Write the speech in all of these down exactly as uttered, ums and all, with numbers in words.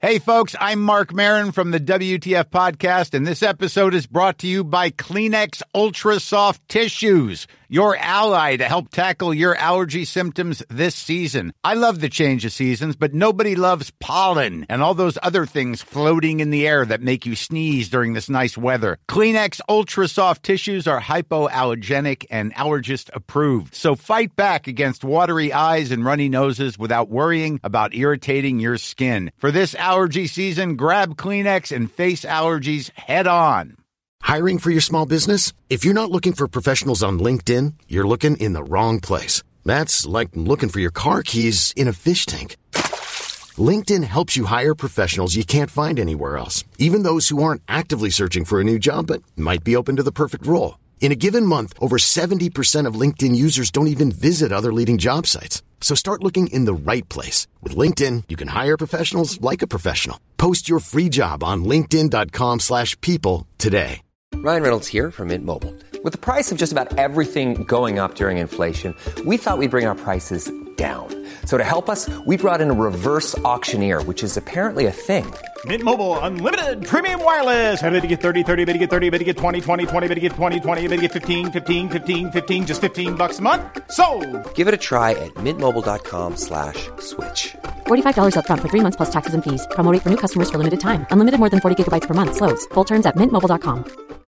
Hey, folks, I'm Mark Maron from the W T F Podcast, and this episode is brought to you by Kleenex Ultra Soft Tissues, your ally to help tackle your allergy symptoms this season. I love the change of seasons, but nobody loves pollen and all those other things floating in the air that make you sneeze during this nice weather. Kleenex Ultra Soft Tissues are hypoallergenic and allergist approved, so fight back against watery eyes and runny noses without worrying about irritating your skin. For this allergy season, grab Kleenex and face allergies head on. Hiring for your small business? If you're not looking for professionals on LinkedIn, you're looking in the wrong place. That's like looking for your car keys in a fish tank. LinkedIn helps you hire professionals you can't find anywhere else, even those who aren't actively searching for a new job but might be open to the perfect role. In a given month, over seventy percent of LinkedIn users don't even visit other leading job sites. So start looking in the right place. With LinkedIn, you can hire professionals like a professional. Post your free job on linkedin.com slash people today. Ryan Reynolds here from Mint Mobile. With the price of just about everything going up during inflation, we thought we'd bring our prices down. So to help us, we brought in a reverse auctioneer, which is apparently a thing. Mint Mobile Unlimited Premium Wireless. How to get thirty, thirty, how to get thirty, how to get twenty, twenty, twenty, how to get twenty, twenty, how to get fifteen, fifteen, fifteen, fifteen, just fifteen bucks a month? Sold! Give it a try at mintmobile.com slash switch. forty-five dollars up front for three months plus taxes and fees. Promo rate for new customers for limited time. Unlimited more than forty gigabytes per month. Slows full terms at mint mobile dot com.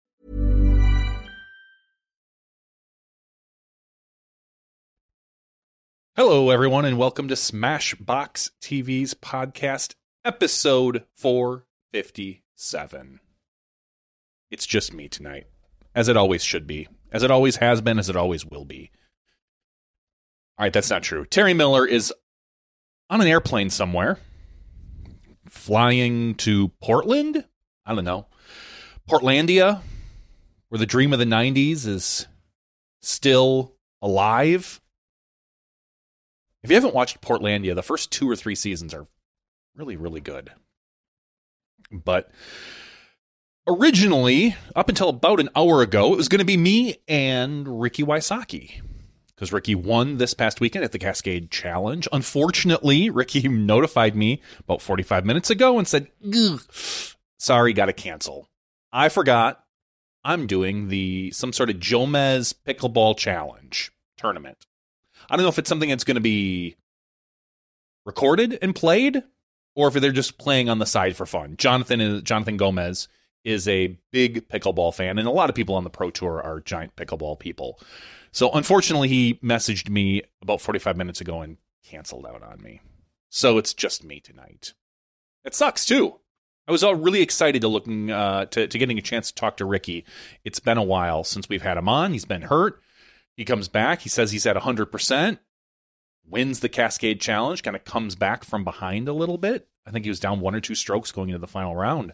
Hello, everyone, and welcome to Smashbox T V's podcast, episode four fifty-seven. It's just me tonight, as it always should be, as it always has been, as it always will be. All right, that's not true. Terry Miller is on an airplane somewhere, flying to Portland? I don't know. Portlandia, where the dream of the nineties is still alive. If you haven't watched Portlandia, the first two or three seasons are really, really good. But originally, up until about an hour ago, it was going to be me and Ricky Wysocki. Because Ricky won this past weekend at the Cascade Challenge. Unfortunately, Ricky notified me about forty-five minutes ago and said, sorry, got to cancel. I forgot I'm doing the some sort of Jomez Pickleball Challenge tournament. I don't know if it's something that's going to be recorded and played, or if they're just playing on the side for fun. Jonathan is, Jonathan Gomez is a big pickleball fan, and a lot of people on the Pro Tour are giant pickleball people. So unfortunately, he messaged me about forty-five minutes ago and canceled out on me. So it's just me tonight. It sucks, too. I was all really excited to looking uh, to, to getting a chance to talk to Ricky. It's been a while since we've had him on. He's been hurt. He comes back. He says he's at one hundred percent, wins the Cascade Challenge, kind of comes back from behind a little bit. I think he was down one or two strokes going into the final round.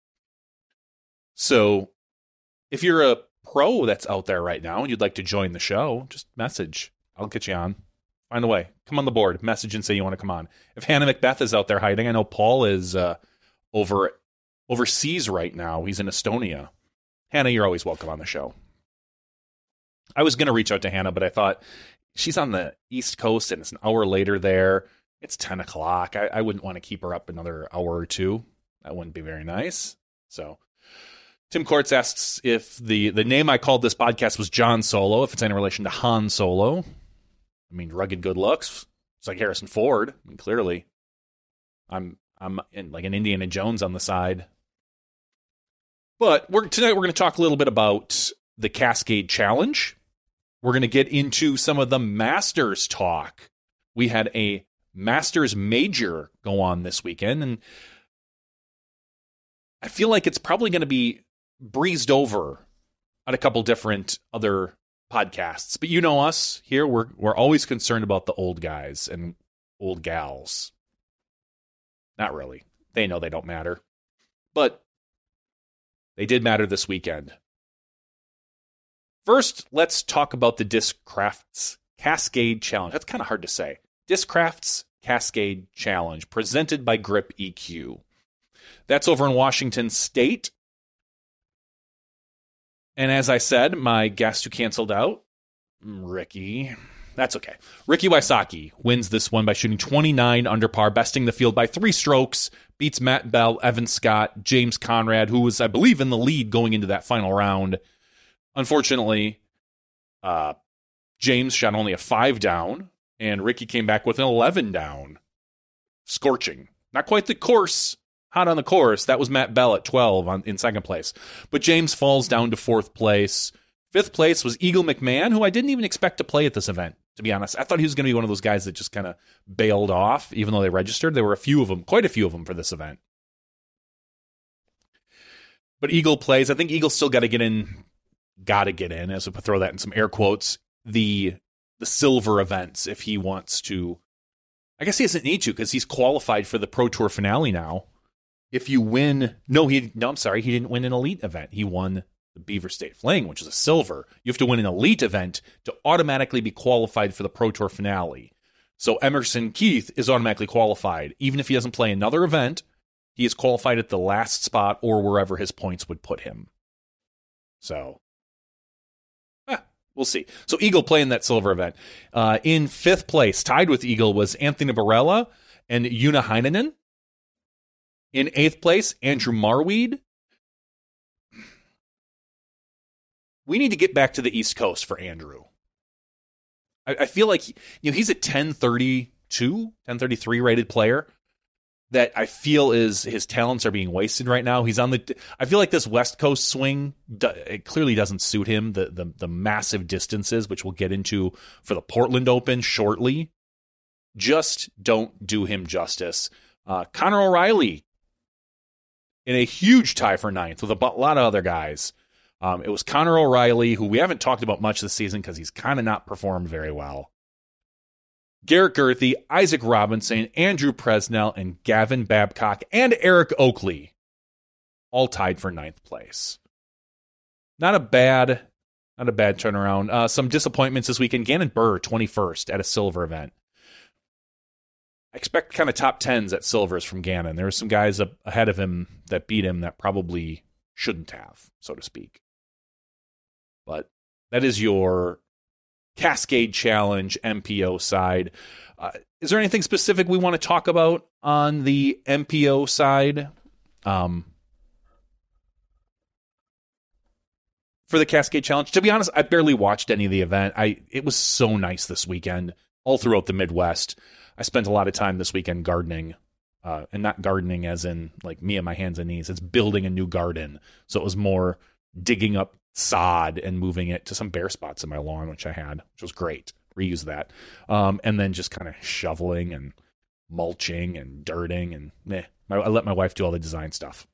So if you're a pro that's out there right now and you'd like to join the show, just message. I'll get you on. Find a way. Come on the board. Message and say you want to come on. If Hannah Macbeth is out there hiding, I know Paul is uh, over overseas right now. He's in Estonia. Hannah, you're always welcome on the show. I was going to reach out to Hannah, but I thought she's on the East Coast and it's an hour later there. It's ten o'clock. I, I wouldn't want to keep her up another hour or two. That wouldn't be very nice. So Tim Courts asks if the, the name I called this podcast was John Solo, if it's in relation to Han Solo. I mean, rugged good looks. It's like Harrison Ford. I mean, clearly. I'm I'm in like an Indiana Jones on the side. But we're tonight we're going to talk a little bit about the Cascade Challenge. We're going to get into some of the Masters talk. We had a Masters Major go on this weekend, and I feel like it's probably going to be breezed over on a couple different other podcasts. But you know us here, we're we're always concerned about the old guys and old gals. Not really. They know they don't matter. But they did matter this weekend. First, let's talk about the Discrafts Cascade Challenge. That's kind of hard to say. Discrafts Cascade Challenge, presented by Grip E Q. That's over in Washington State. And as I said, my guest who canceled out, Ricky, That's okay. Ricky Wysocki wins this one by shooting twenty-nine under par, besting the field by three strokes, beats Matt Bell, Evan Scott, James Conrad, who was, I believe, in the lead going into that final round. Unfortunately, uh, James shot only a five down, and Ricky came back with an eleven down. Scorching. Not quite the course, hot on the course. That was Matt Bell at twelve on, in second place. But James falls down to fourth place. Fifth place was Eagle McMahon, who I didn't even expect to play at this event, to be honest. I thought he was going to be one of those guys that just kind of bailed off, even though they registered. There were a few of them, quite a few of them for this event. But Eagle plays. I think Eagle's still got to get in, got to get in, as we throw that in some air quotes, the the silver events if he wants to. I guess he doesn't need to because he's qualified for the Pro Tour finale now. If you win, no, he no, I'm sorry, he didn't win an elite event. He won the Beaver State Fling, which is a silver. You have to win an elite event to automatically be qualified for the Pro Tour finale. So Emerson Keith is automatically qualified. Even if he doesn't play another event, he is qualified at the last spot or wherever his points would put him. So, eh, we'll see. So Eagle playing that silver event. Uh, in fifth place, tied with Eagle, was Anthony Barella and Una Heinonen. In eighth place, Andrew Marweed. We need to get back to the East Coast for Andrew. I, I feel like, you know, he's a ten thirty-two, ten thirty-three rated player that I feel is his talents are being wasted right now. He's on the, I feel like this West Coast swing, it clearly doesn't suit him. The, the, the massive distances, which we'll get into for the Portland Open shortly, just don't do him justice. Uh, Connor O'Reilly in a huge tie for ninth with a lot of other guys. Um, it was Connor O'Reilly, who we haven't talked about much this season because he's kind of not performed very well. Garrett Gurthie, Isaac Robinson, Andrew Presnell, and Gavin Babcock, and Eric Oakley, all tied for ninth place. Not a bad, not a bad turnaround. Uh, some disappointments this weekend. Gannon Burr, twenty-first at a silver event. I expect kind of top tens at silvers from Gannon. There were some guys up ahead of him that beat him that probably shouldn't have, so to speak. But that is your Cascade Challenge M P O side. Uh, is there anything specific we want to talk about on the M P O side? Um, for the Cascade Challenge, to be honest, I barely watched any of the event. I it was so nice this weekend, all throughout the Midwest. I spent a lot of time this weekend gardening, uh, and not gardening as in like me and my hands and knees. It's building a new garden. So it was more digging up sod and moving it to some bare spots in my lawn, which I had, which was great. Reuse that. Um, and then just kind of shoveling and mulching and dirting and meh. I, I let my wife do all the design stuff.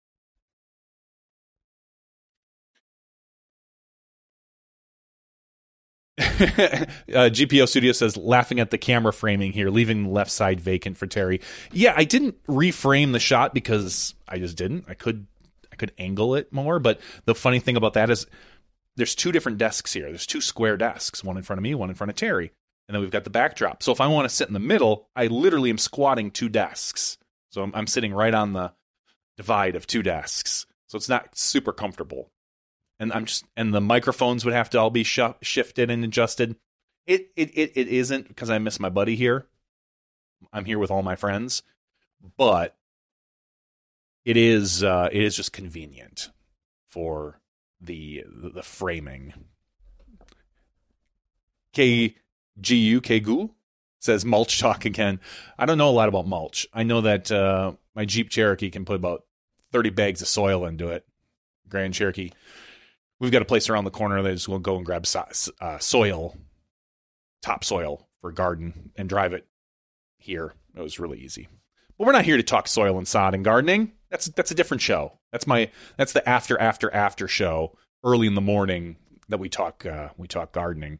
uh, G P O Studio says, laughing at the camera framing here, leaving the left side vacant for Terry. Yeah, I didn't reframe the shot because I just didn't. I could I could angle it more, but the funny thing about that is there's two different desks here. There's two square desks, one in front of me, one in front of Terry. And then we've got the backdrop. So if I want to sit in the middle, I literally am squatting two desks. So I'm, I'm sitting right on the divide of two desks. So it's not super comfortable. And I'm just, and the microphones would have to all be sh- shifted and adjusted. It it it, it isn't because I miss my buddy here. I'm here with all my friends, but it is uh, it is just convenient for the the framing. K G U K G U says mulch talk again. I don't know a lot about mulch. I know that uh, my Jeep Cherokee can put about thirty bags of soil into it. Grand Cherokee. We've got a place around the corner that just will go and grab so, uh, soil, topsoil for a garden and drive it here. It was really easy. But we're not here to talk soil and sod and gardening. That's that's a different show. That's my that's the after after after show early in the morning that we talk uh, we talk gardening.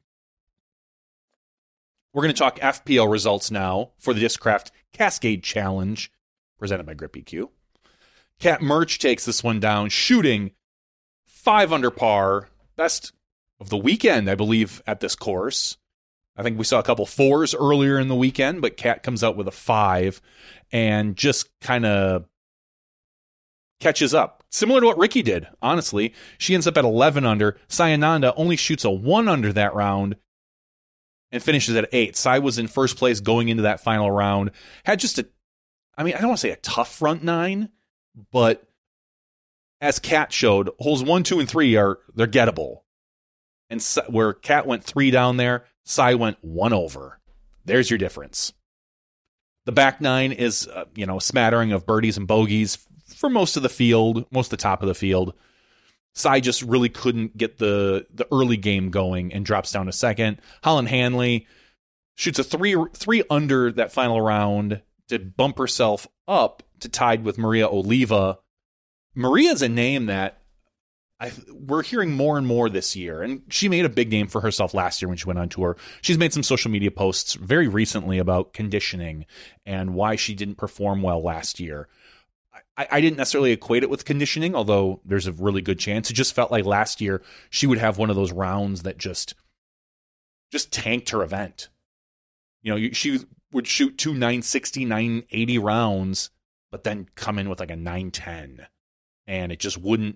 We're going to talk F P L results now for the Discraft Cascade Challenge presented by Grip E Q. Cat Merch takes this one down, shooting five under par, best of the weekend, I believe, at this course. I think we saw a couple fours earlier in the weekend, but Kat comes out with a five and just kind of catches up. Similar to what Ricky did, honestly. She ends up at eleven under. Sayananda only shoots a one under that round and finishes at eight. Sai was in first place going into that final round. Had just a, I mean, I don't want to say a tough front nine, but as Kat showed, holes one, two, and three are, they're gettable. And where Kat went three down there, Sai went one over. There's your difference. The back nine is, uh, you know, a smattering of birdies and bogeys for most of the field, most of the top of the field. Sai just really couldn't get the, the early game going and drops down to second. Holyn Handley shoots a three three under that final round to bump herself up to tied with Maria Oliva. Maria's a name that I, we're hearing more and more this year, and she made a big name for herself last year when she went on tour. She's made some social media posts very recently about conditioning and why she didn't perform well last year. I, I didn't necessarily equate it with conditioning, although there's a really good chance. It just felt like last year she would have one of those rounds that just just tanked her event. You know, she would shoot two nine sixty, nine eighty rounds, but then come in with like a nine ten, and it just wouldn't.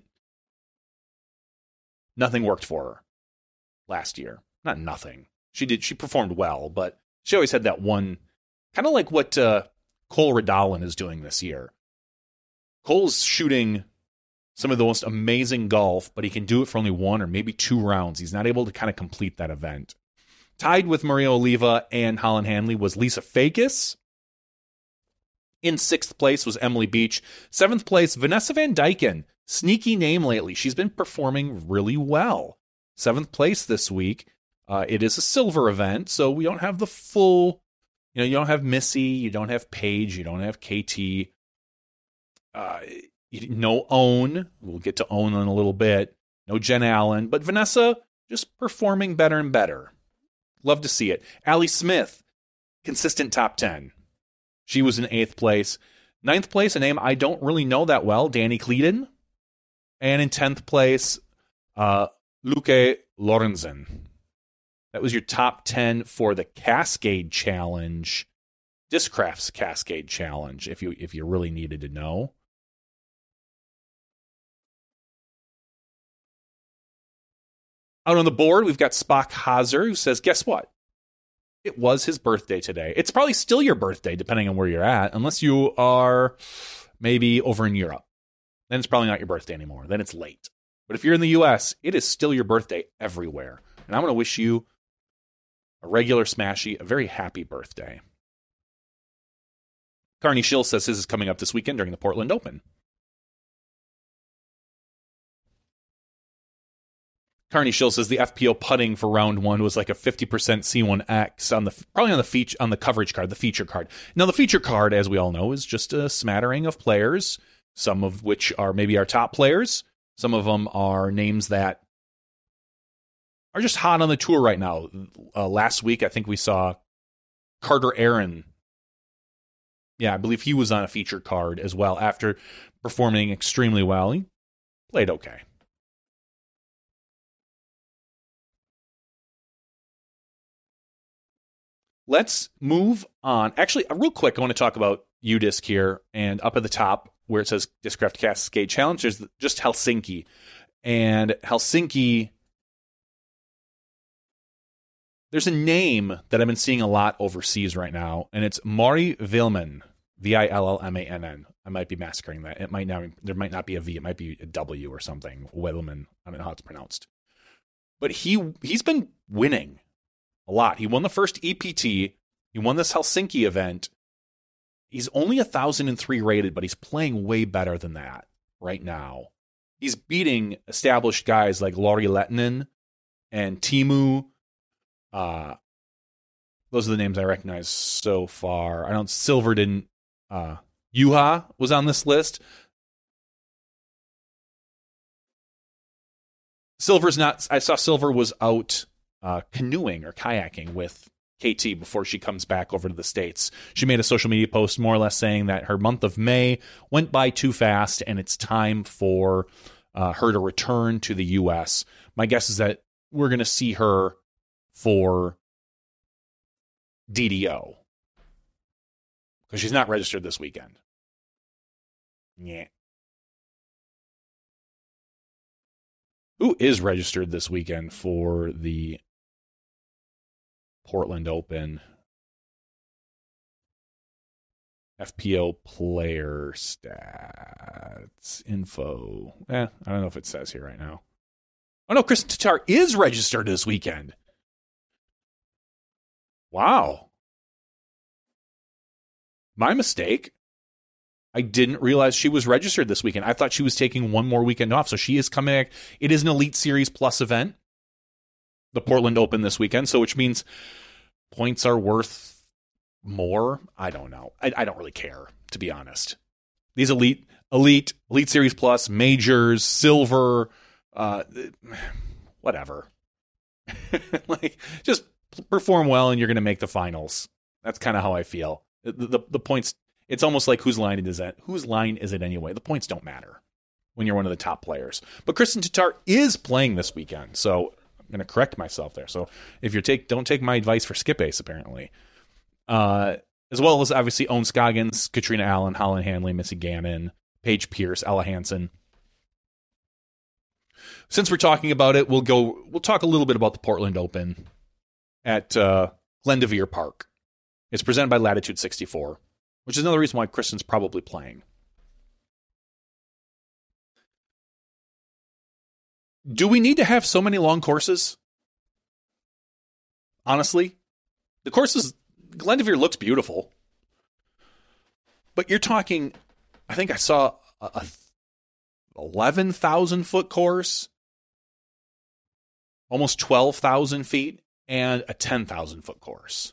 Nothing worked for her last year. Not nothing. She did. She performed well, but she always had that one, kind of like what uh, Cole Redalin is doing this year. Cole's shooting some of the most amazing golf, but he can do it for only one or maybe two rounds. He's not able to kind of complete that event. Tied with Maria Oliva and Holyn Handley was Lisa Fakis. In sixth place was Emily Beach. Seventh place, Vanessa Van Dyken. Sneaky name lately. She's been performing really well. Seventh place this week. Uh, it is a silver event, so we don't have the full, you know, you don't have Missy, you don't have Paige, you don't have K T. Uh, no Own. We'll get to Own in a little bit. No Jen Allen, but Vanessa just performing better and better. Love to see it. Allie Smith, consistent top ten. She was in eighth place. Ninth place, a name I don't really know that well, Danny Cleedon. And in tenth place, uh, Luque Lorenzen. That was your top ten for the Cascade Challenge, Discraft's Cascade Challenge, if you if you really needed to know. Out on the board, we've got Spock Hazer, who says, guess what? It was his birthday today. It's probably still your birthday, depending on where you're at, unless you are maybe over in Europe. Then it's probably not your birthday anymore. Then it's late. But if you're in the U S, it is still your birthday everywhere. And I want to wish you a regular smashy, a very happy birthday. Carney Schill says his is coming up this weekend during the Portland Open. Carney Schill says the F P O putting for round one was like a fifty percent C one X on the probably on the feature on the coverage card, the feature card. Now the feature card, as we all know, is just a smattering of players, some of which are maybe our top players. Some of them are names that are just hot on the tour right now. Uh, last week, I think we saw Carter Aaron. Yeah, I believe he was on a feature card as well after performing extremely well. He played okay. Let's move on. Actually, real quick, I want to talk about UDisc here. And up at the top, where it says Discraft Cascade Challenge, there's just Helsinki. And Helsinki, there's a name that I've been seeing a lot overseas right now, and it's Mari Vilman, V I L L M A N N. I might be massacring that. It might not. There might not be a V. It might be a W or something. Vilman. I don't know how it's pronounced. But he he's been winning a lot. He won the first E P T. He won this Helsinki event. He's only one thousand three rated, but he's playing way better than that right now. He's beating established guys like Lauri Lehtinen and Timu. Uh, those are the names I recognize so far. I don't. Silver didn't. Uh, Juha was on this list. Silver's not. I saw Silver was out uh, canoeing or kayaking with K T before she comes back over to the States. She made a social media post more or less saying that her month of May went by too fast and it's time for uh, her to return to the U S. My guess is that we're going to see her for D D O because she's not registered this weekend. Yeah. Who is registered this weekend for the Portland Open. F P O player stats info. Eh, I don't know if it says here right now. Oh no, Kristen Tatar is registered this weekend. Wow. My mistake. I didn't realize she was registered this weekend. I thought she was taking one more weekend off. So she is coming back. It is an Elite Series Plus event. The Portland Open this weekend. So which means points are worth more. I don't know. I, I don't really care, to be honest. These Elite, Elite, Elite Series Plus, Majors, Silver, uh, whatever. Like, just perform well and you're going to make the finals. That's kind of how I feel. The, the, the points, it's almost like whose line is it? Whose line is it anyway? The points don't matter when you're one of the top players. But Kristen Tatar is playing this weekend, so I'm going to correct myself there. So if you're take, don't take my advice for skip ace, apparently. Uh, as well as obviously Owen Scoggins, Katrina Allen, Holland Hanley, Missy Gannon, Paige Pierce, Ella Hansen. Since we're talking about it, we'll go. We'll talk a little bit about the Portland Open at uh, Glendoveer Park. It's presented by Latitude sixty-four, which is another reason why Kristen's probably playing. Do we need to have so many long courses? Honestly, the courses, Glendoveer looks beautiful, but you're talking, I think I saw a, a eleven thousand foot course, almost twelve thousand feet, and a ten thousand foot course.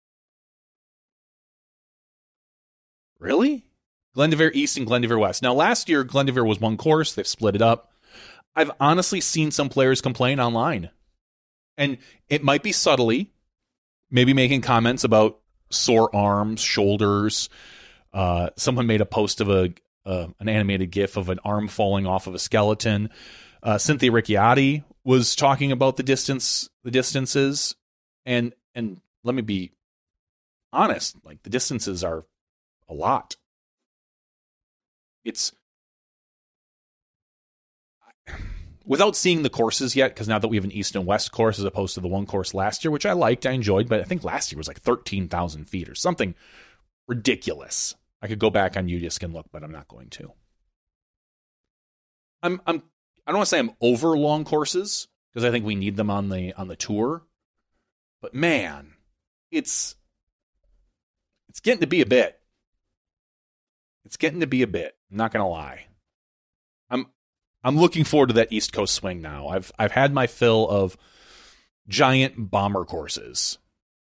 Really? Glendoveer East and Glendoveer West. Now, last year, Glendoveer was one course. They've split it up. I've honestly seen some players complain online. And it might be subtly, maybe making comments about sore arms, shoulders. Uh, someone made a post of a uh, an animated GIF of an arm falling off of a skeleton. Uh, Cynthia Ricciardi was talking about the distance, the distances. And, and let me be honest, like the distances are a lot. It's without seeing the courses yet, because now that we have an East and West course as opposed to the one course last year, which I liked, I enjoyed, but I think last year was like thirteen thousand feet or something ridiculous. I could go back on UDisc and look, but I'm not going to. I'm I'm I don't want to say I'm over long courses because I think we need them on the on the tour, but man, it's it's getting to be a bit. It's getting to be a bit. I'm not going to lie. I'm I'm looking forward to that East Coast swing now. I've I've had my fill of giant bomber courses.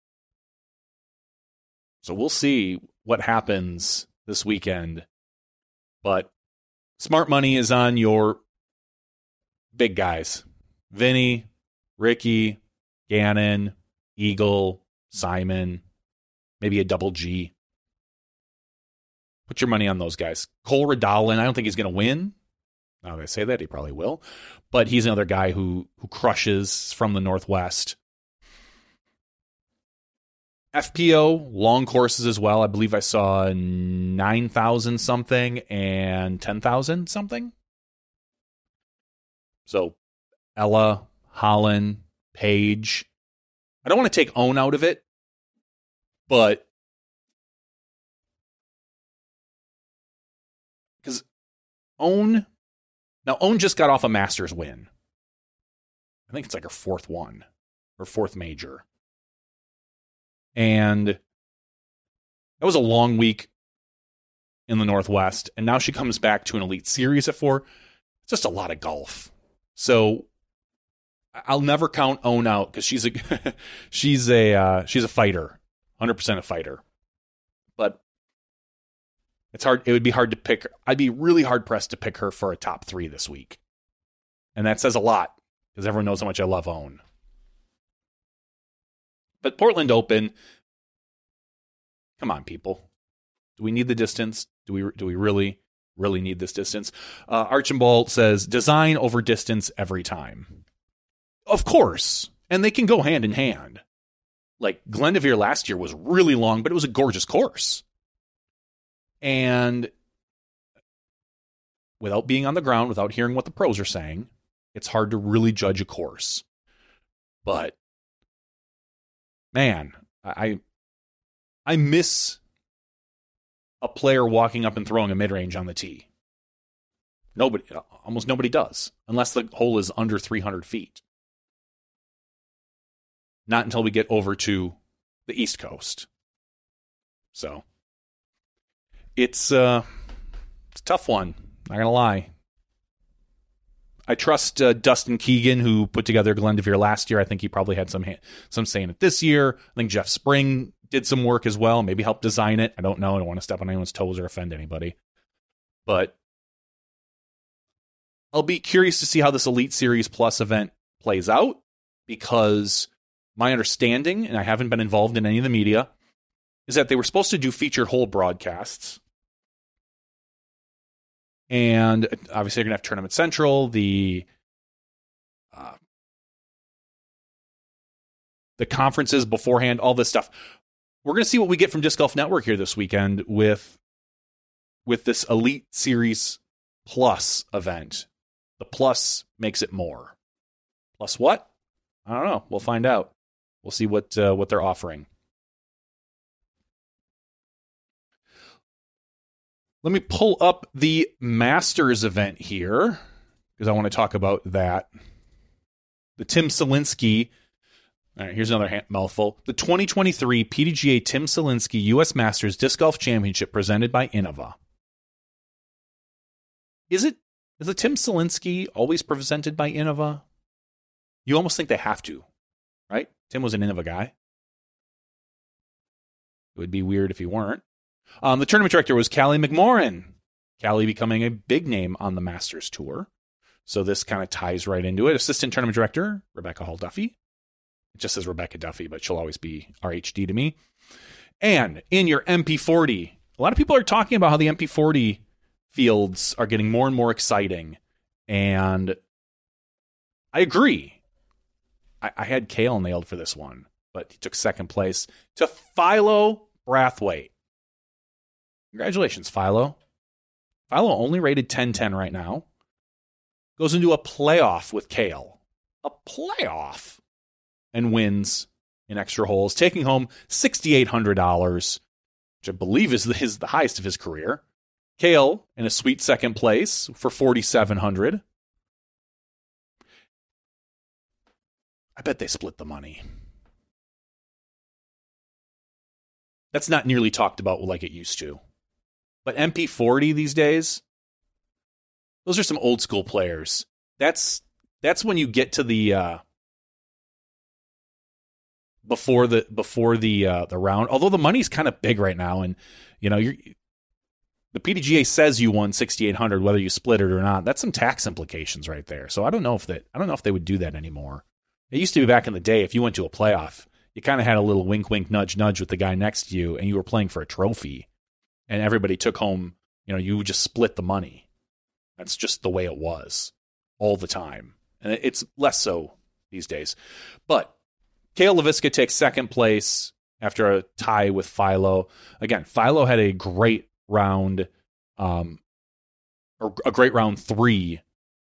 So we'll see what happens this weekend. But smart money is on your big guys. Vinny, Ricky, Gannon, Eagle, Simon, maybe a double G. Put your money on those guys. Cole Redalin, I don't think he's going to win. Now that I say that, he probably will. But he's another guy who who crushes from the Northwest. F P O, long courses as well. I believe I saw nine thousand something and ten thousand something. So Ella, Holland, Paige. I don't want to take Own out of it, but because Own, now Own just got off a Masters win. I think it's like her fourth one, or fourth major. And that was a long week in the Northwest. And now she comes back to an Elite Series at four. It's just a lot of golf. So I'll never count Own out because she's a she's a uh, she's a fighter, one hundred percent a fighter. But it's hard. It would be hard to pick. I'd be really hard pressed to pick her for a top three this week, and that says a lot because everyone knows how much I love Own. But Portland Open, come on, people. Do we need the distance? Do we do we really, really need this distance? Uh, Archibald says, design over distance every time. Of course. And they can go hand in hand. Like, Glendoveer last year was really long, but it was a gorgeous course. And without being on the ground, without hearing what the pros are saying, it's hard to really judge a course. But man, I I miss a player walking up and throwing a mid-range on the tee. Nobody, almost nobody does, unless the hole is under three hundred feet. Not until we get over to the East Coast. So, it's, uh, it's a tough one, not going to lie. I trust uh, Dustin Keegan, who put together Glendoveer last year. I think he probably had some some say in it this year. I think Jeff Spring did some work as well, maybe helped design it. I don't know. I don't want to step on anyone's toes or offend anybody. But I'll be curious to see how this Elite Series Plus event plays out, because my understanding, and I haven't been involved in any of the media, is that they were supposed to do featured hole broadcasts. And obviously they're going to have Tournament Central, the uh, the conferences beforehand, all this stuff. We're going to see what we get from Disc Golf Network here this weekend with, with this Elite Series Plus event. The plus makes it more. Plus what? I don't know. We'll find out. We'll see what uh, what they're offering. Let me pull up the Masters event here, because I want to talk about that. The Tim Selinsky. All right, here's another hand, mouthful. The twenty twenty-three P D G A Tim Selinsky U S Masters Disc Golf Championship presented by Innova. Is it? Is the Tim Selinsky always presented by Innova? You almost think they have to, right? Tim was an Innova guy. It would be weird if he weren't. Um, the tournament director was Callie McMorran. Callie becoming a big name on the Masters Tour. So this kind of ties right into it. Assistant tournament director, Rebecca Hall Duffy. It just says Rebecca Duffy, but she'll always be R H D to me. And in your M P forty, a lot of people are talking about how the M P forty fields are getting more and more exciting. And I agree. I, I had Cale nailed for this one, but he took second place to Philo Brathwaite. Congratulations, Philo. Philo only rated ten ten right now. Goes into a playoff with Cale. A playoff. And wins in extra holes, taking home six thousand eight hundred dollars, which I believe is the, is the highest of his career. Cale in a sweet second place for four thousand seven hundred dollars. I bet they split the money. That's not nearly talked about like it used to. But M P forty these days, those are some old school players. That's that's when you get to the uh, before the before the uh, the round. Although the money's kind of big right now, and you know you're, the P D G A says you won six thousand eight hundred dollars, whether you split it or not. That's some tax implications right there. So I don't know if that I don't know if they would do that anymore. It used to be back in the day, if you went to a playoff, you kind of had a little wink, wink, nudge, nudge with the guy next to you, and you were playing for a trophy, and everybody took home, you know, you would just split the money. That's just the way it was all the time. And it's less so these days. But Cale LaVisca takes second place after a tie with Philo. Again, Philo had a great round, um, or a great round three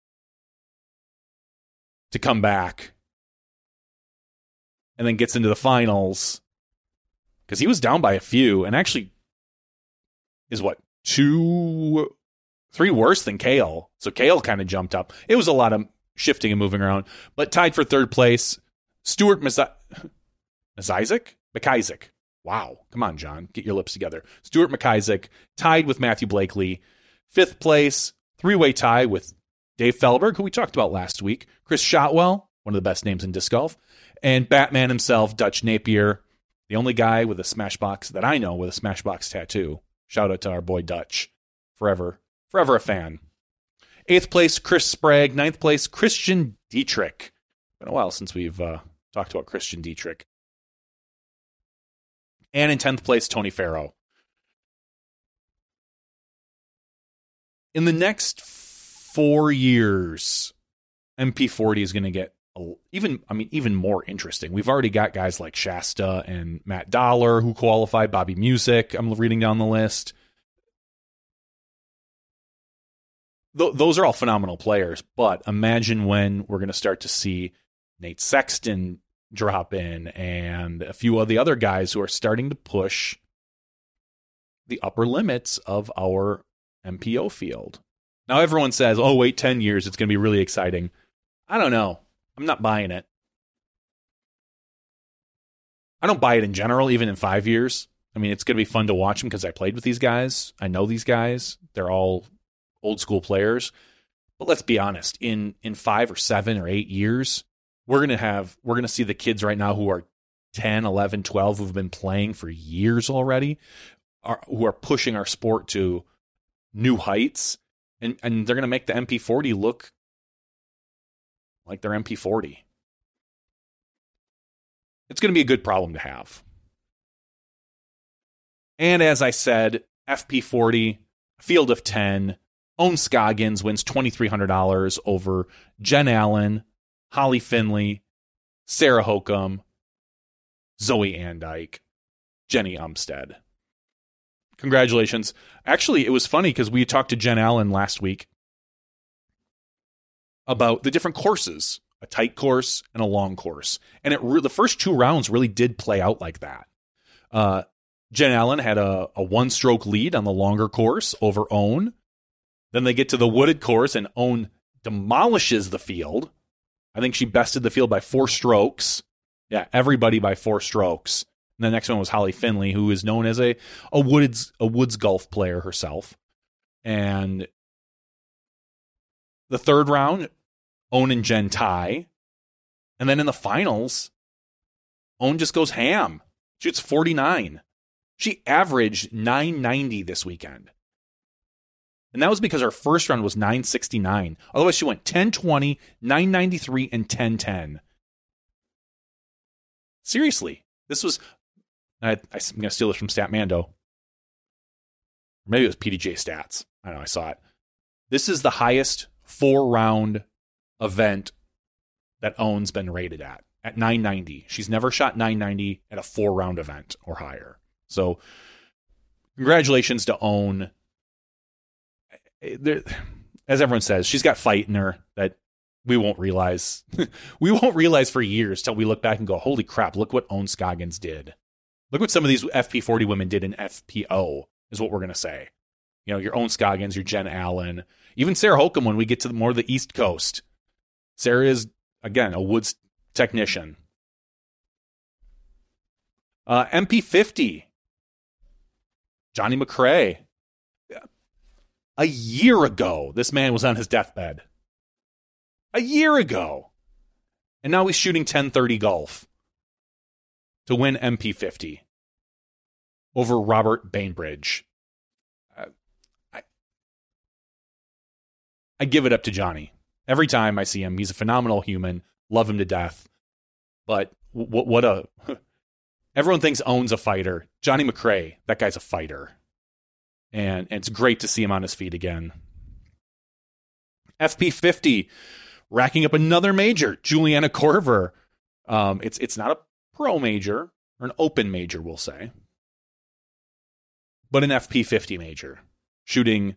to come back. And then gets into the finals because he was down by a few and actually is what, two, three worse than Cale. So Cale kind of jumped up. It was a lot of shifting and moving around, but tied for third place, Stuart Mazizik? McIsaac. Wow. Come on, John. Get your lips together. Stuart McIsaac tied with Matthew Blakely. Fifth place, three-way tie with Dave Felberg, who we talked about last week. Chris Shotwell, one of the best names in disc golf. And Batman himself, Dutch Napier, the only guy with a Smashbox that I know with a Smashbox tattoo. Shout out to our boy Dutch. Forever, forever a fan. Eighth place, Chris Sprague. Ninth place, Christian Dietrich. Been a while since we've uh, talked about Christian Dietrich. And in tenth place, Tony Farrow. In the next four years, M P forty is going to get even, I mean, even more interesting. We've already got guys like Shasta and Matt Dollar who qualified, Bobby Music. I'm reading down the list. Th- those are all phenomenal players, but imagine when we're going to start to see Nate Sexton drop in, and a few of the other guys who are starting to push the upper limits of our M P O field. Now everyone says, oh, wait ten years, it's going to be really exciting. I don't know. I'm not buying it. I don't buy it in general, even in five years. I mean, it's going to be fun to watch them because I played with these guys. I know these guys. They're all old school players. But let's be honest, in in five or seven or eight years, we're going to have, we're going to see the kids right now who are ten, eleven, twelve, who've been playing for years already, are, who are pushing our sport to new heights. And, and they're going to make the M P forty look like their M P forty. It's going to be a good problem to have. And as I said, F P forty, field of ten, Owen Scoggins wins twenty-three hundred dollars over Jen Allen, Holly Finley, Sarah Hokum, Zoe Andyke, Jenny Umstead. Congratulations. Actually, it was funny because we talked to Jen Allen last week about the different courses, a tight course and a long course. And it re- the first two rounds really did play out like that. Uh, Jen Allen had a, a one-stroke lead on the longer course over Owen. Then they get to the wooded course, and Owen demolishes the field. I think she bested the field by four strokes. Yeah, everybody by four strokes. And the next one was Holly Finley, who is known as a, a woods a woods golf player herself. And the third round, Owen and Jen tie. And then in the finals, Owen just goes ham. Shoots forty-nine. She averaged nine ninety this weekend. And that was because her first round was nine sixty-nine. Otherwise, she went ten twenty, nine ninety-three, and ten ten. Seriously, this was... I, I'm going to steal this from Statmando. Or maybe it was P D J Stats. I don't know, I saw it. This is the highest four-round event that Owen's been rated at, at nine ninety. She's never shot nine ninety at a four-round event or higher. So, congratulations to Owen. There, as everyone says, she's got fight in her that we won't realize. we won't realize for years till we look back and go, holy crap, look what Owen Scoggins did. Look what some of these F P forty women did in F P O, is what we're going to say. You know, your Owen Scoggins, your Jen Allen, even Sarah Hokum when we get to the, more of the East Coast. Sarah is, again, a woods technician. Uh, M P fifty, Johnny McRae. A year ago, this man was on his deathbed. A year ago. And now he's shooting ten thirty golf to win M P fifty over Robert Bainbridge. Uh, I, I give it up to Johnny. Every time I see him, he's a phenomenal human. Love him to death. But what, what a... Everyone thinks Owen's a fighter. Johnny McRae, that guy's a fighter. And, and it's great to see him on his feet again. F P fifty, racking up another major. Juliana Korver. Um, it's it's not a pro major, or an open major, we'll say, but an F P fifty major, shooting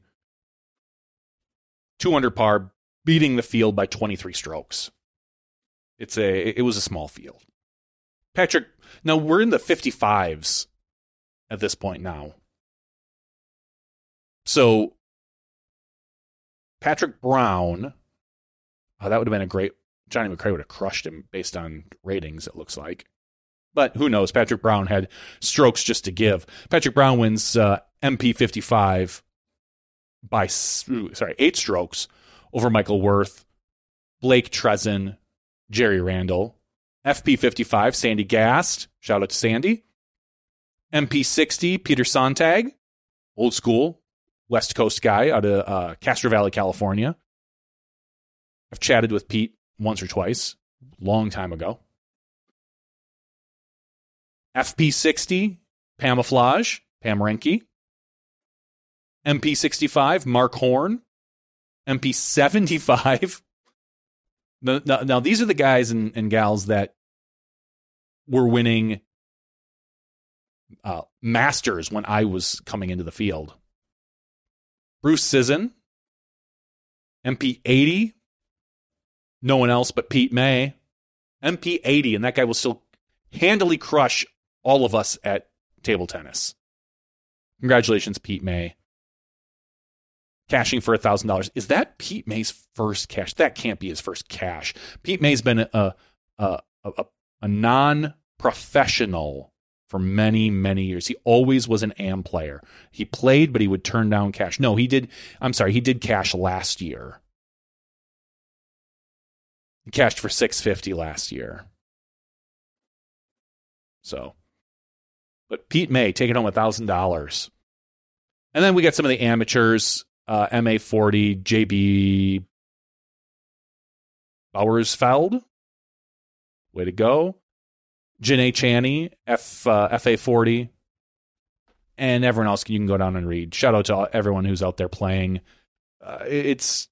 two under par, beating the field by twenty-three strokes. It's a it was a small field. Patrick, now we're in the fifty-fives at this point now. So Patrick Brown, oh, that would have been a great, Johnny McRae would have crushed him based on ratings, it looks like. But who knows? Patrick Brown had strokes just to give. Patrick Brown wins uh, M P fifty-five by, sorry, eight strokes over Michael Worth, Blake Trezin, Jerry Randall. F P fifty-five, Sandy Gast. Shout out to Sandy. M P sixty, Peter Sontag. Old school, West Coast guy out of uh, Castro Valley, California. I've chatted with Pete once or twice, long time ago. F P sixty, Pamaflage, Pam Renke. M P sixty-five, Mark Horn. M P seventy-five. Now, now these are the guys and, and gals that were winning uh, Masters when I was coming into the field. Bruce Sisson, M P eighty, no one else but Pete May. M P eighty, and that guy will still handily crush all of us at table tennis. Congratulations, Pete May. Cashing for one thousand dollars. Is that Pete May's first cash? That can't be his first cash. Pete May's been a, a, a, a non-professional for many, many years. He always was an A M player. He played, but he would turn down cash. No, he did. I'm sorry, he did cash last year. He cashed for six hundred fifty dollars last year. So, but Pete May taking home one thousand dollars. And then we got some of the amateurs, uh, M A forty, J B Bowersfeld. Way to go. Janae Chaney, F, uh, F A forty. And everyone else you can go down and read. Shout out to everyone who's out there playing. Uh, it's,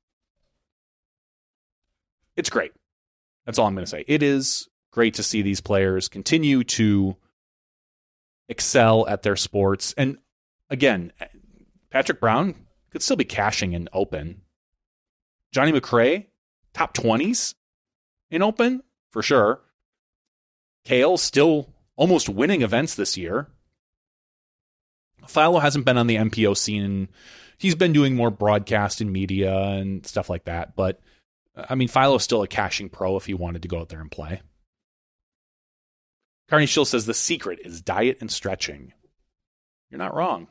it's great. That's all I'm going to say. It is great to see these players continue to excel at their sports. And again, Patrick Brown could still be cashing in Open. Johnny McRae, top twenties in Open, for sure. Kale still almost winning events this year. Philo hasn't been on the M P O scene. He's been doing more broadcast and media and stuff like that. But, I mean, Philo's still a cashing pro if he wanted to go out there and play. Carney Schill says the secret is diet and stretching. You're not wrong.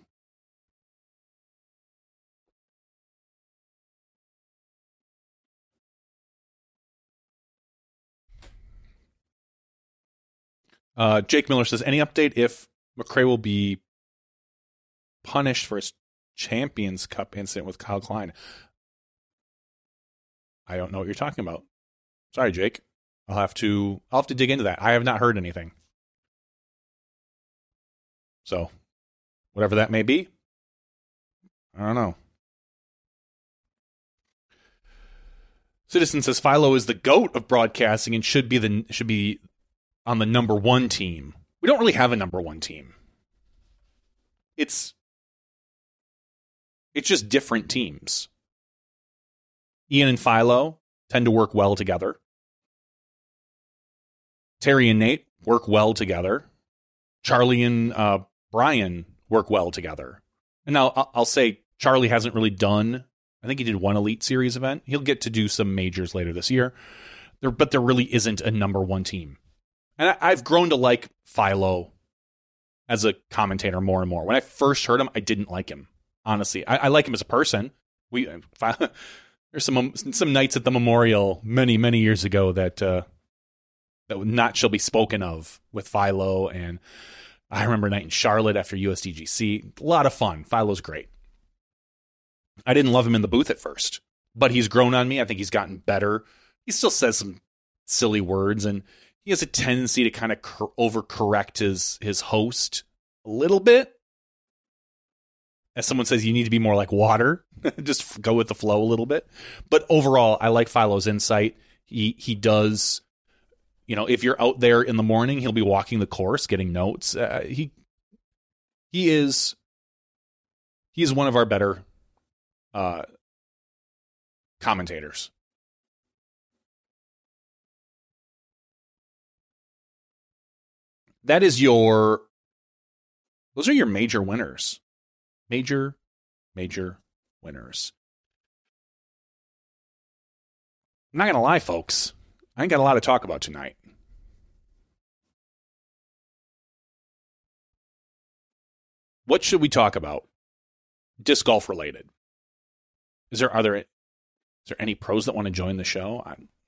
Uh, Jake Miller says, any update if McRae will be punished for his Champions Cup incident with Kyle Klein? I don't know what you're talking about. Sorry, Jake. I'll have to I'll have to dig into that. I have not heard anything. So, whatever that may be, I don't know. Citizen says Philo is the GOAT of broadcasting and should be the should be on the number one team. We don't really have a number one team. It's it's just different teams. Ian and Philo tend to work well together. Terry and Nate work well together. Charlie and uh, Brian work well together. And now I'll say Charlie hasn't really done, I think he did one Elite Series event. He'll get to do some majors later this year. There, but there really isn't a number one team. And I, I've grown to like Philo as a commentator more and more. When I first heard him, I didn't like him. Honestly, I, I like him as a person. We There's some some nights at the Memorial many, many years ago that uh, that not shall be spoken of with Philo. And I remember a night in Charlotte after U S D G C. A lot of fun. Philo's great. I didn't love him in the booth at first, but he's grown on me. I think he's gotten better. He still says some silly words, and he has a tendency to kind of cor- overcorrect his his host a little bit. As someone says, you need to be more like water. Just go with the flow a little bit. But overall, I like Philo's insight. He he does, you know, if you're out there in the morning, he'll be walking the course, getting notes. Uh, he he is he is one of our better uh, commentators. That is your, those are your major winners. Major, major winners. I'm not going to lie, folks. I ain't got a lot to talk about tonight. What should we talk about? Disc golf related. Is there, are there, is there any pros that want to join the show?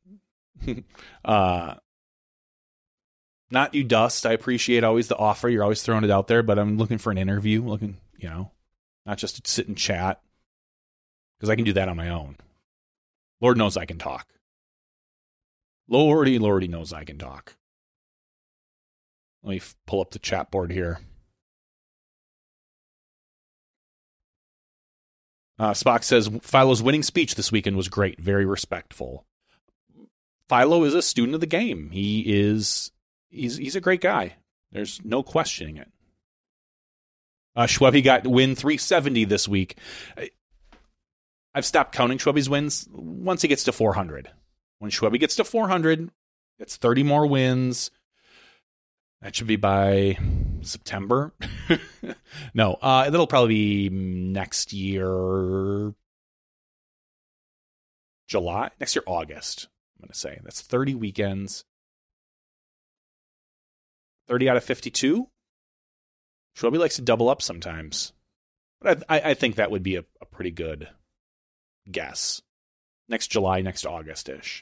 uh, not you, Dust. I appreciate always the offer. You're always throwing it out there, but I'm looking for an interview. Looking, you know, not just to sit and chat, because I can do that on my own. Lord knows I can talk. Lordy, Lordy knows I can talk. Let me f- pull up the chat board here. Uh, Spock says, Philo's winning speech this weekend was great. Very respectful. Philo is a student of the game. He is, he's, he's a great guy. There's no questioning it. Uh, Schwebby got win three seventy this week. I've stopped counting Schwebby's wins once he gets to four hundred. When Schwebby gets to four hundred, It's thirty more wins. That should be by September. no, uh, that'll probably be next year, July, next year, August. I'm going to say that's thirty weekends. thirty out of fifty-two. Schwalbe likes to double up sometimes. But I, I, I think that would be a, a pretty good guess. Next July, next August-ish.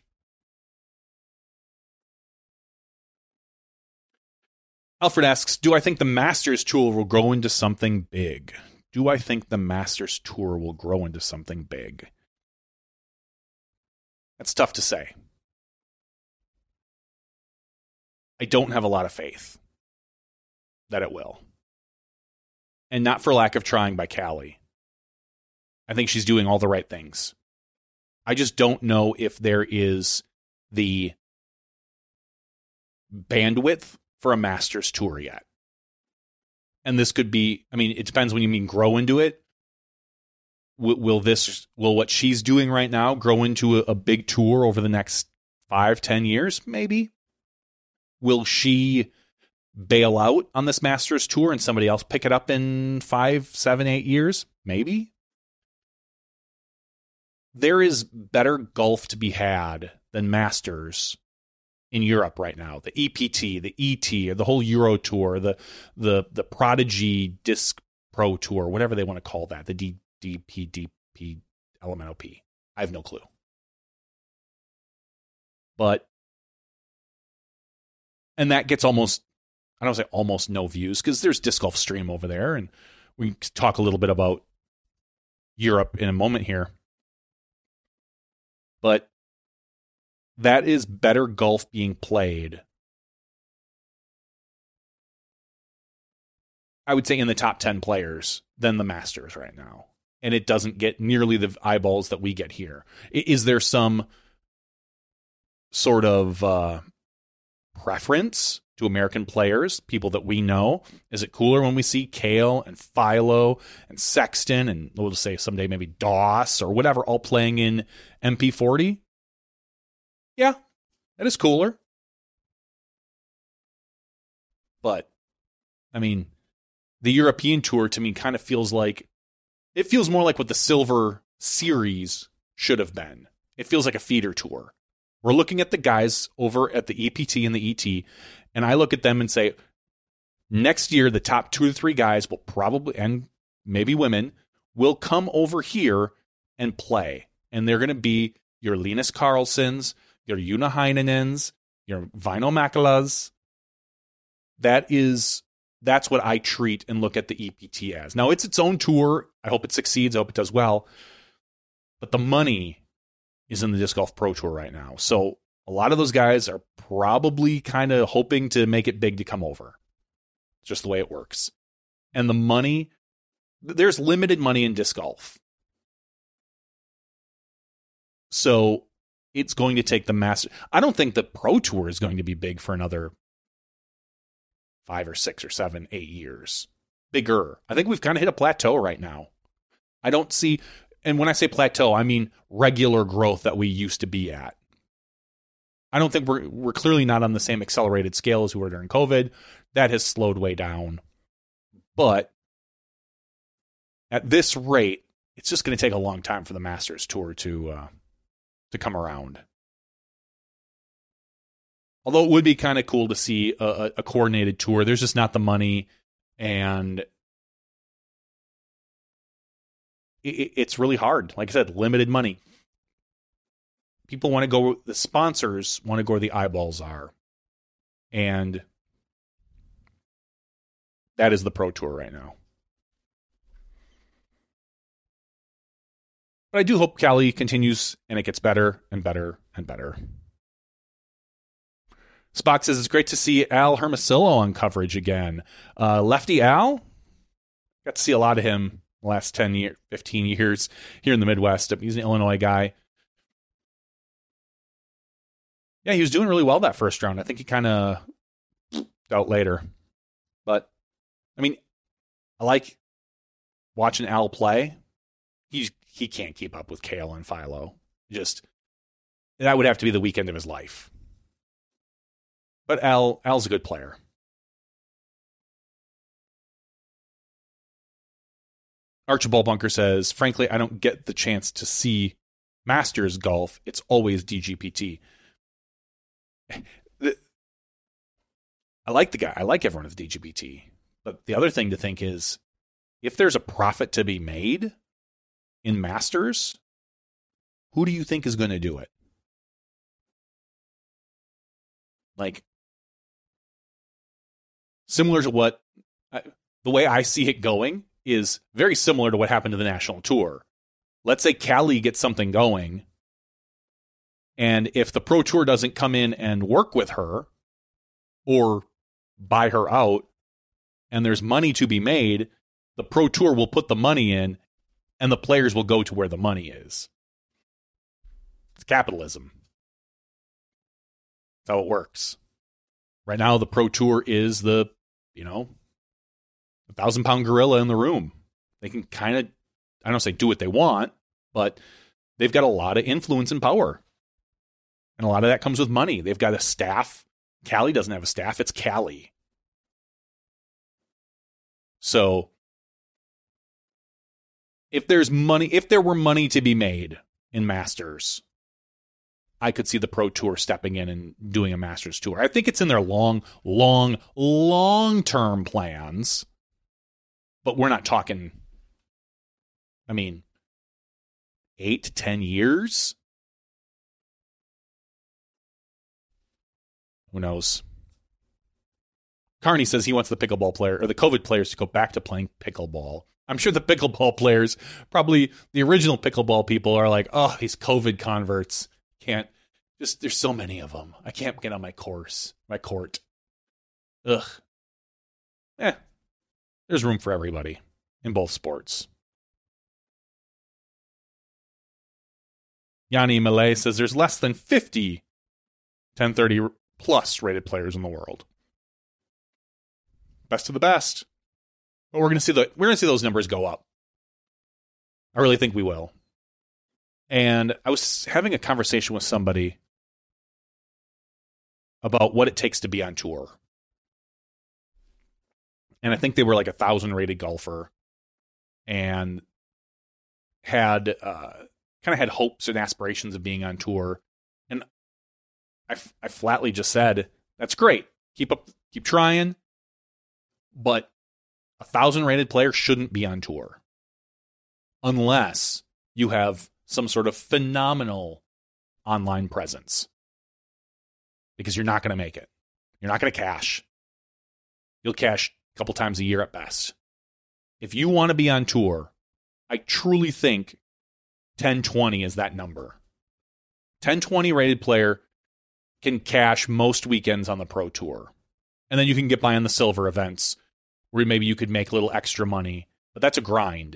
Alfred asks, do I think the Masters Tour will grow into something big? Do I think the Masters Tour will grow into something big? That's tough to say. I don't have a lot of faith that it will. And not for lack of trying by Callie. I think she's doing all the right things. I just don't know if there is the bandwidth for a Masters Tour yet. And this could be, I mean, it depends when you mean grow into it. Will, will this, will what she's doing right now grow into a, a big tour over the next five, ten years? Maybe. Will she bail out on this Masters Tour and somebody else pick it up in five, seven, eight years? Maybe. There is better golf to be had than Masters in Europe right now. The E P T, the E T, or the whole Euro Tour, the the the Prodigy Disc Pro Tour, whatever they want to call that, the D D P D P L M N O P. I have no clue. But, and that gets almost, I don't say almost no views, because there's Disc Golf Stream over there, and we can talk a little bit about Europe in a moment here. But that is better golf being played, I would say, in the top ten players than the Masters right now. And it doesn't get nearly the eyeballs that we get here. Is there some sort of uh, preference to American players, people that we know? Is it cooler when we see Kale and Philo and Sexton and we'll just say someday maybe Doss or whatever all playing in M P forty? Yeah, that is cooler. But, I mean, the European Tour to me kind of feels like, it feels more like what the Silver Series should have been. It feels like a feeder tour. We're looking at the guys over at the E P T and the E T, and I look at them and say, next year, the top two or three guys will probably, and maybe women, will come over here and play. And they're going to be your Linus Carlsons, your Una Heinenens, your Vino Makalas. That is, that's what I treat and look at the E P T as. Now, it's its own tour. I hope it succeeds. I hope it does well. But the money is in the Disc Golf Pro Tour right now. So a lot of those guys are probably kind of hoping to make it big to come over. It's just the way it works. And the money, there's limited money in disc golf. So it's going to take the master. I don't think the Pro Tour is going to be big for another five or six or seven, eight years. Bigger. I think we've kind of hit a plateau right now. I don't see, and when I say plateau, I mean regular growth that we used to be at. I don't think we're we're clearly not on the same accelerated scale as we were during COVID. That has slowed way down. But at this rate, it's just going to take a long time for the Masters Tour to uh, to come around. Although it would be kind of cool to see a, a coordinated tour. There's just not the money, and it, it's really hard. Like I said, limited money. People want to go, the sponsors want to go where the eyeballs are. And that is the Pro Tour right now. But I do hope Cali continues and it gets better and better and better. Spock says it's great to see Al Hermosillo on coverage again. Uh, Lefty Al, got to see a lot of him the last ten years, fifteen years here in the Midwest. He's an Illinois guy. Yeah, he was doing really well that first round. I think he kind of out later. But, I mean, I like watching Al play. He's, he can't keep up with Kale and Philo. Just, that would have to be the weekend of his life. But Al Al's a good player. Archibald Bunker says, frankly, I don't get the chance to see Masters golf. It's always D G P T. The, I like the guy. I like everyone at D G P T. But the other thing to think is, if there's a profit to be made in Masters, who do you think is going to do it? Like, similar to what, I, the way I see it going is very similar to what happened to the National Tour. Let's say Cali gets something going, and if the Pro Tour doesn't come in and work with her or buy her out, and there's money to be made, the Pro Tour will put the money in, and the players will go to where the money is. It's capitalism. That's how it works. Right now, the Pro Tour is the, you know, a thousand pound gorilla in the room. They can kind of, I don't say do what they want, but they've got a lot of influence and power. And a lot of that comes with money. They've got a staff. Cali doesn't have a staff. It's Cali. So if there's money, if there were money to be made in Masters, I could see the Pro Tour stepping in and doing a Masters tour. I think it's in their long, long, long-term plans. But we're not talking, I mean, eight to ten years? Who knows? Carney says he wants the pickleball player or the COVID players to go back to playing pickleball. I'm sure the pickleball players, probably the original pickleball people, are like, oh, these COVID converts can't. Just there's so many of them. I can't get on my course, my court. Ugh. Eh. There's room for everybody in both sports. Yanni Malay says there's less than fifty ten thirty plus rated players in the world. Best of the best. But we're going to see the we're going to see those numbers go up. I really think we will. And I was having a conversation with somebody about what it takes to be on tour. And I think they were like a thousand rated golfer and had uh, kind of had hopes and aspirations of being on tour. And I, I flatly just said, that's great. Keep up, keep trying. But a thousand rated player shouldn't be on tour unless you have some sort of phenomenal online presence, because you're not going to make it. You're not going to cash. You'll cash a couple times a year at best. If you want to be on tour, I truly think ten twenty is that number. ten twenty rated player can cash most weekends on the Pro Tour. And then you can get by on the silver events where maybe you could make a little extra money. But that's a grind.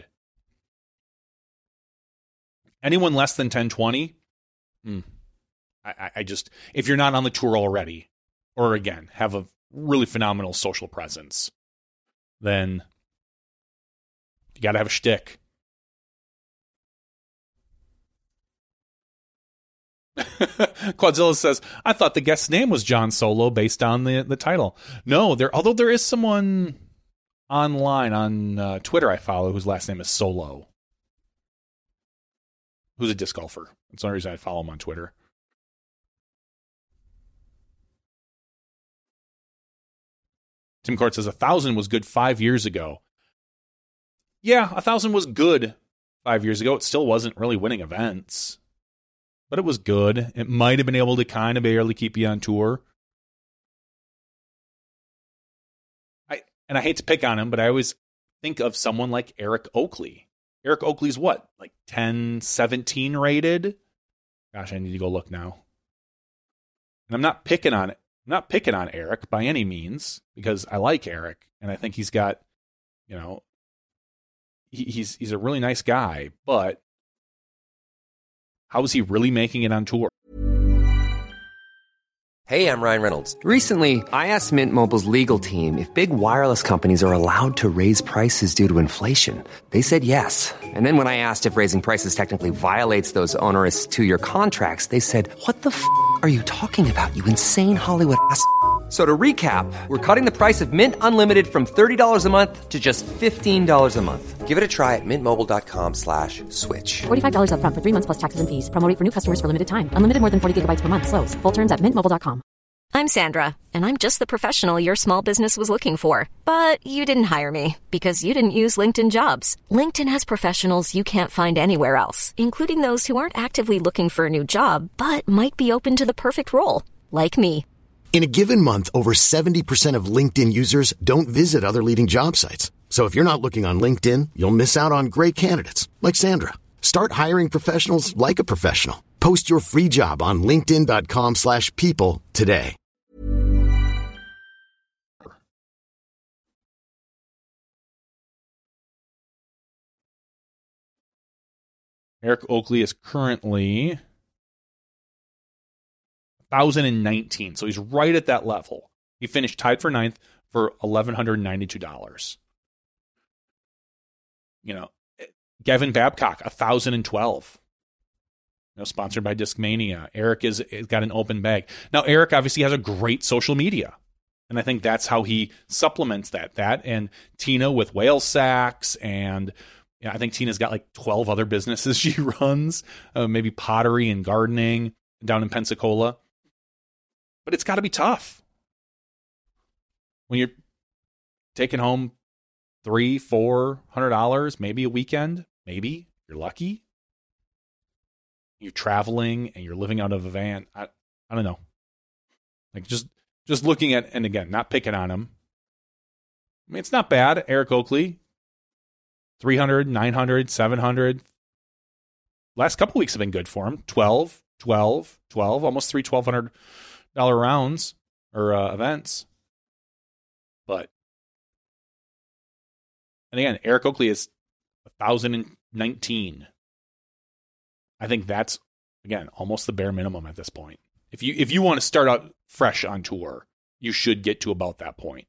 Anyone less than ten twenty, mm, I, I just, if you're not on the tour already, or again, have a really phenomenal social presence, then you got to have a shtick. Quadzilla says, I thought the guest's name was John Solo based on the, the title. No, there. Although there is someone online on uh, Twitter I follow whose last name is Solo, who's a disc golfer. That's the only reason I follow him on Twitter. Tim Court says, a thousand was good five years ago. Yeah, a thousand was good five years ago. It still wasn't really winning events, but it was good. It might have been able to kind of barely keep you on tour. I and I hate to pick on him, but I always think of someone like Eric Oakley. Eric Oakley's what? Like ten, seventeen rated? Gosh, I need to go look now. And I'm not picking on it. I'm not picking on Eric by any means, because I like Eric and I think he's got, you know, he, he's he's a really nice guy, but how is he really making it on tour? Hey, I'm Ryan Reynolds. Recently, I asked Mint Mobile's legal team if big wireless companies are allowed to raise prices due to inflation. They said yes. And then when I asked if raising prices technically violates those onerous two-year contracts, they said, what the f*** are you talking about, you insane Hollywood ass f- So to recap, we're cutting the price of Mint Unlimited from thirty dollars a month to just fifteen dollars a month. Give it a try at mintmobile.com slash switch. forty-five dollars up front for three months plus taxes and fees. Promo rate for new customers for limited time. Unlimited more than forty gigabytes per month. Slows full terms at mint mobile dot com. I'm Sandra, and I'm just the professional your small business was looking for. But you didn't hire me because you didn't use LinkedIn Jobs. LinkedIn has professionals you can't find anywhere else, including those who aren't actively looking for a new job, but might be open to the perfect role, like me. In a given month, over seventy percent of LinkedIn users don't visit other leading job sites. So if you're not looking on LinkedIn, you'll miss out on great candidates like Sandra. Start hiring professionals like a professional. Post your free job on linkedin.com slash people today. Eric Oakley is currently one thousand nineteen, so he's right at that level. He finished tied for ninth for one thousand one hundred ninety-two dollars. You know, Gavin Babcock, one thousand twelve. You know, sponsored by Discmania. Eric is has got an open bag. Now, Eric obviously has a great social media, and I think that's how he supplements that. That and Tina with whale sacks, and yeah, I think Tina's got like twelve other businesses she runs, uh, maybe pottery and gardening down in Pensacola. But it's got to be tough when you're taking home three, four hundred dollars, maybe a weekend, maybe you're lucky. You're traveling and you're living out of a van. I, I don't know. Like just, just looking at, and again, not picking on him. I mean, it's not bad. Eric Oakley, three hundred, nine hundred, seven hundred. Last couple weeks have been good for him. twelve, twelve, twelve, almost three twelve hundred dollars rounds or uh, events. But, and again, Eric Oakley is one thousand nineteen. I think that's, again, almost the bare minimum at this point. If you if you want to start out fresh on tour, you should get to about that point.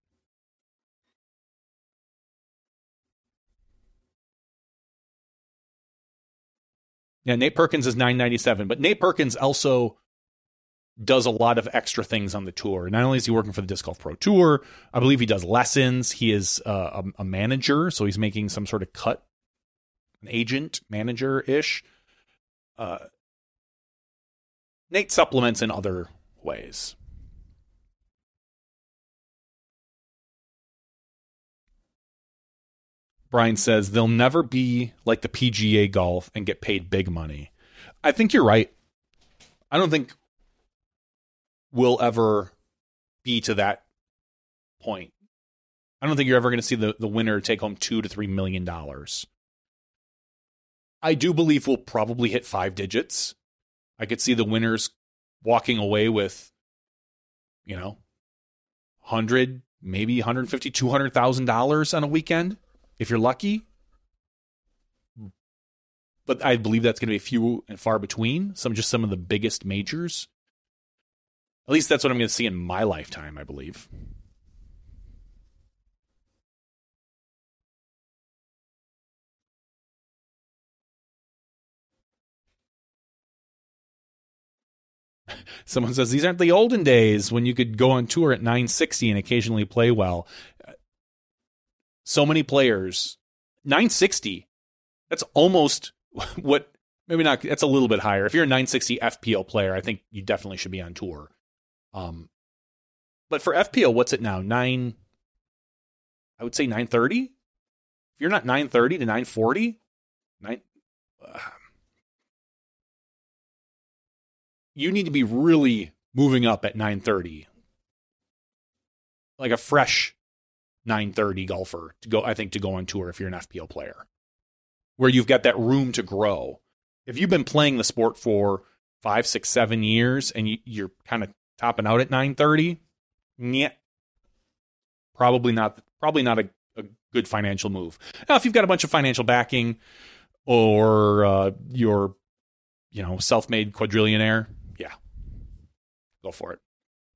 Yeah, Nate Perkins is nine ninety-seven, but Nate Perkins also does a lot of extra things on the tour. Not only is he working for the Disc Golf Pro Tour, I believe he does lessons. He is uh, a, a manager, so he's making some sort of cut, an agent, manager-ish. Uh, Nate supplements in other ways. Brian says they'll never be like the P G A golf and get paid big money. I think you're right. I don't think we'll ever be to that point. I don't think you're ever going to see the, the winner take home two to three million dollars. I do believe we'll probably hit five digits. I could see the winners walking away with, you know, one hundred, maybe one fifty, two hundred thousand dollars on a weekend, if you're lucky. But I believe that's going to be few and far between. Some just some of the biggest majors. At least that's what I'm going to see in my lifetime, I believe. Someone says, these aren't the olden days when you could go on tour at nine sixty and occasionally play well. So many players. nine sixty, that's almost what, maybe not, that's a little bit higher. If you're a nine sixty F P O player, I think you definitely should be on tour. Um, but for F P O, what's it now? Nine, I would say nine thirty. If you're not nine thirty to nine forty, nine, uh, you need to be really moving up at nine thirty. Like a fresh nine thirty golfer to go, I think, to go on tour if you're an F P O player. Where you've got that room to grow. If you've been playing the sport for five, six, seven years and you, you're kind of topping out at nine thirty, yeah, probably not, probably not a, a good financial move. Now, if you've got a bunch of financial backing or uh, you're, you know, self-made quadrillionaire, yeah, go for it.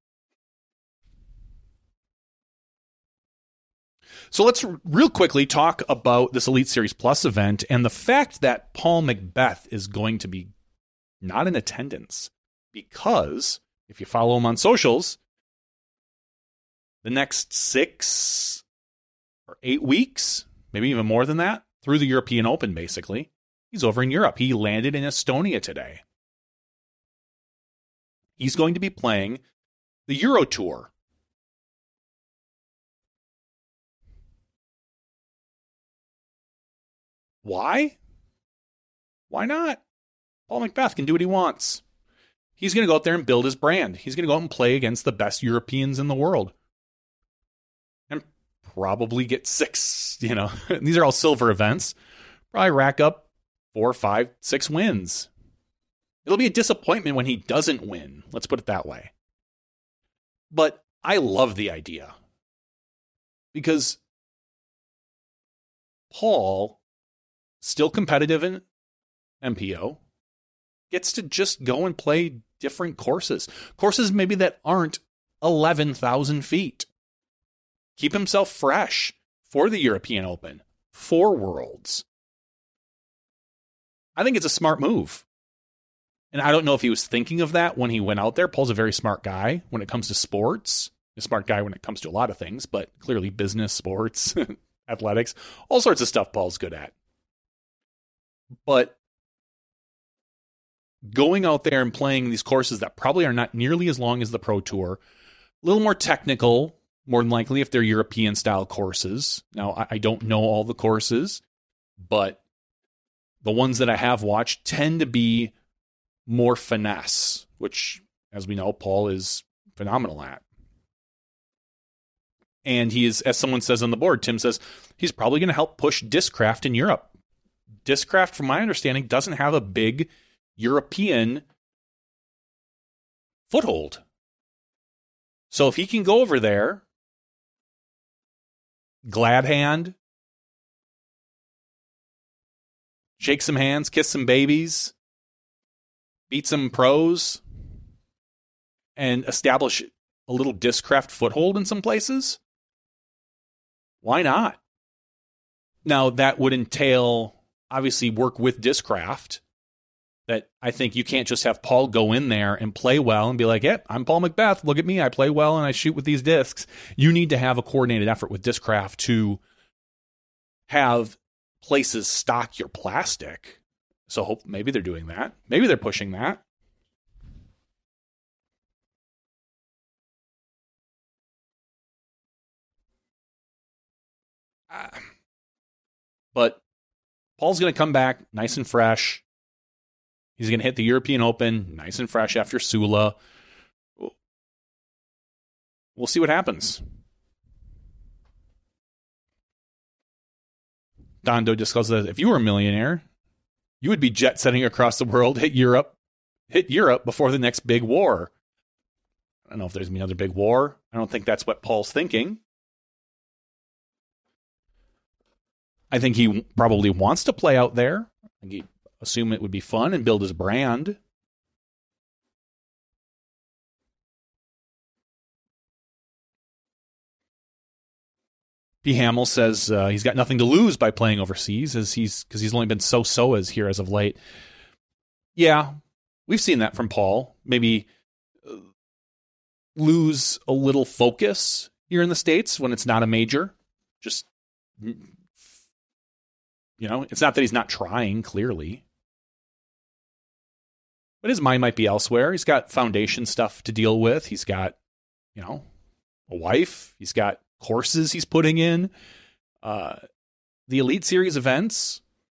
So let's real quickly talk about this Elite Series Plus event and the fact that Paul McBeth is going to be not in attendance because if you follow him on socials, the next six or eight weeks, maybe even more than that, through the European Open, basically. He's over in Europe. He landed in Estonia today. He's going to be playing the Euro Tour. Why? Why not? Paul McBeth can do what he wants. He's going to go out there and build his brand. He's going to go out and play against the best Europeans in the world. And probably get six, you know, these are all silver events. Probably rack up four, five, six wins. It'll be a disappointment when he doesn't win. Let's put it that way. But I love the idea. Because Paul, still competitive in M P O, gets to just go and play different courses. Courses maybe that aren't eleven thousand feet. Keep himself fresh for the European Open, for Worlds. I think it's a smart move. And I don't know if he was thinking of that when he went out there. Paul's a very smart guy when it comes to sports. A smart guy when it comes to a lot of things, but clearly business, sports, athletics, all sorts of stuff Paul's good at. But going out there and playing these courses that probably are not nearly as long as the Pro Tour, a little more technical, more than likely if they're European-style courses. Now, I, I don't know all the courses, but the ones that I have watched tend to be more finesse, which, as we know, Paul is phenomenal at. And he is, as someone says on the board, Tim says, he's probably going to help push Discraft in Europe. Discraft, from my understanding, doesn't have a big European foothold. So if he can go over there, glad hand, shake some hands, kiss some babies, beat some pros, and establish a little Discraft foothold in some places, why not? Now, that would entail, obviously, work with Discraft. That I think you can't just have Paul go in there and play well and be like, yep, I'm Paul McBeth. Look at me. I play well and I shoot with these discs. You need to have a coordinated effort with Discraft to have places stock your plastic. So hope maybe they're doing that. Maybe they're pushing that. Uh, but Paul's going to come back nice and fresh. He's going to hit the European Open nice and fresh after Sula. We'll see what happens. Dondo discusses, if you were a millionaire, you would be jet setting across the world, hit Europe, hit Europe before the next big war. I don't know if there's going to be another big war. I don't think that's what Paul's thinking. I think he probably wants to play out there. I think he assume it would be fun and build his brand. P. Hamill says uh, he's got nothing to lose by playing overseas, as he's because he's only been so-so as here as of late. Yeah, we've seen that from Paul. Maybe uh, lose a little focus here in the States when it's not a major. Just, you know, it's not that he's not trying, clearly. But his mind might be elsewhere. He's got foundation stuff to deal with. He's got, you know, a wife. He's got courses he's putting in. Uh, the Elite Series events,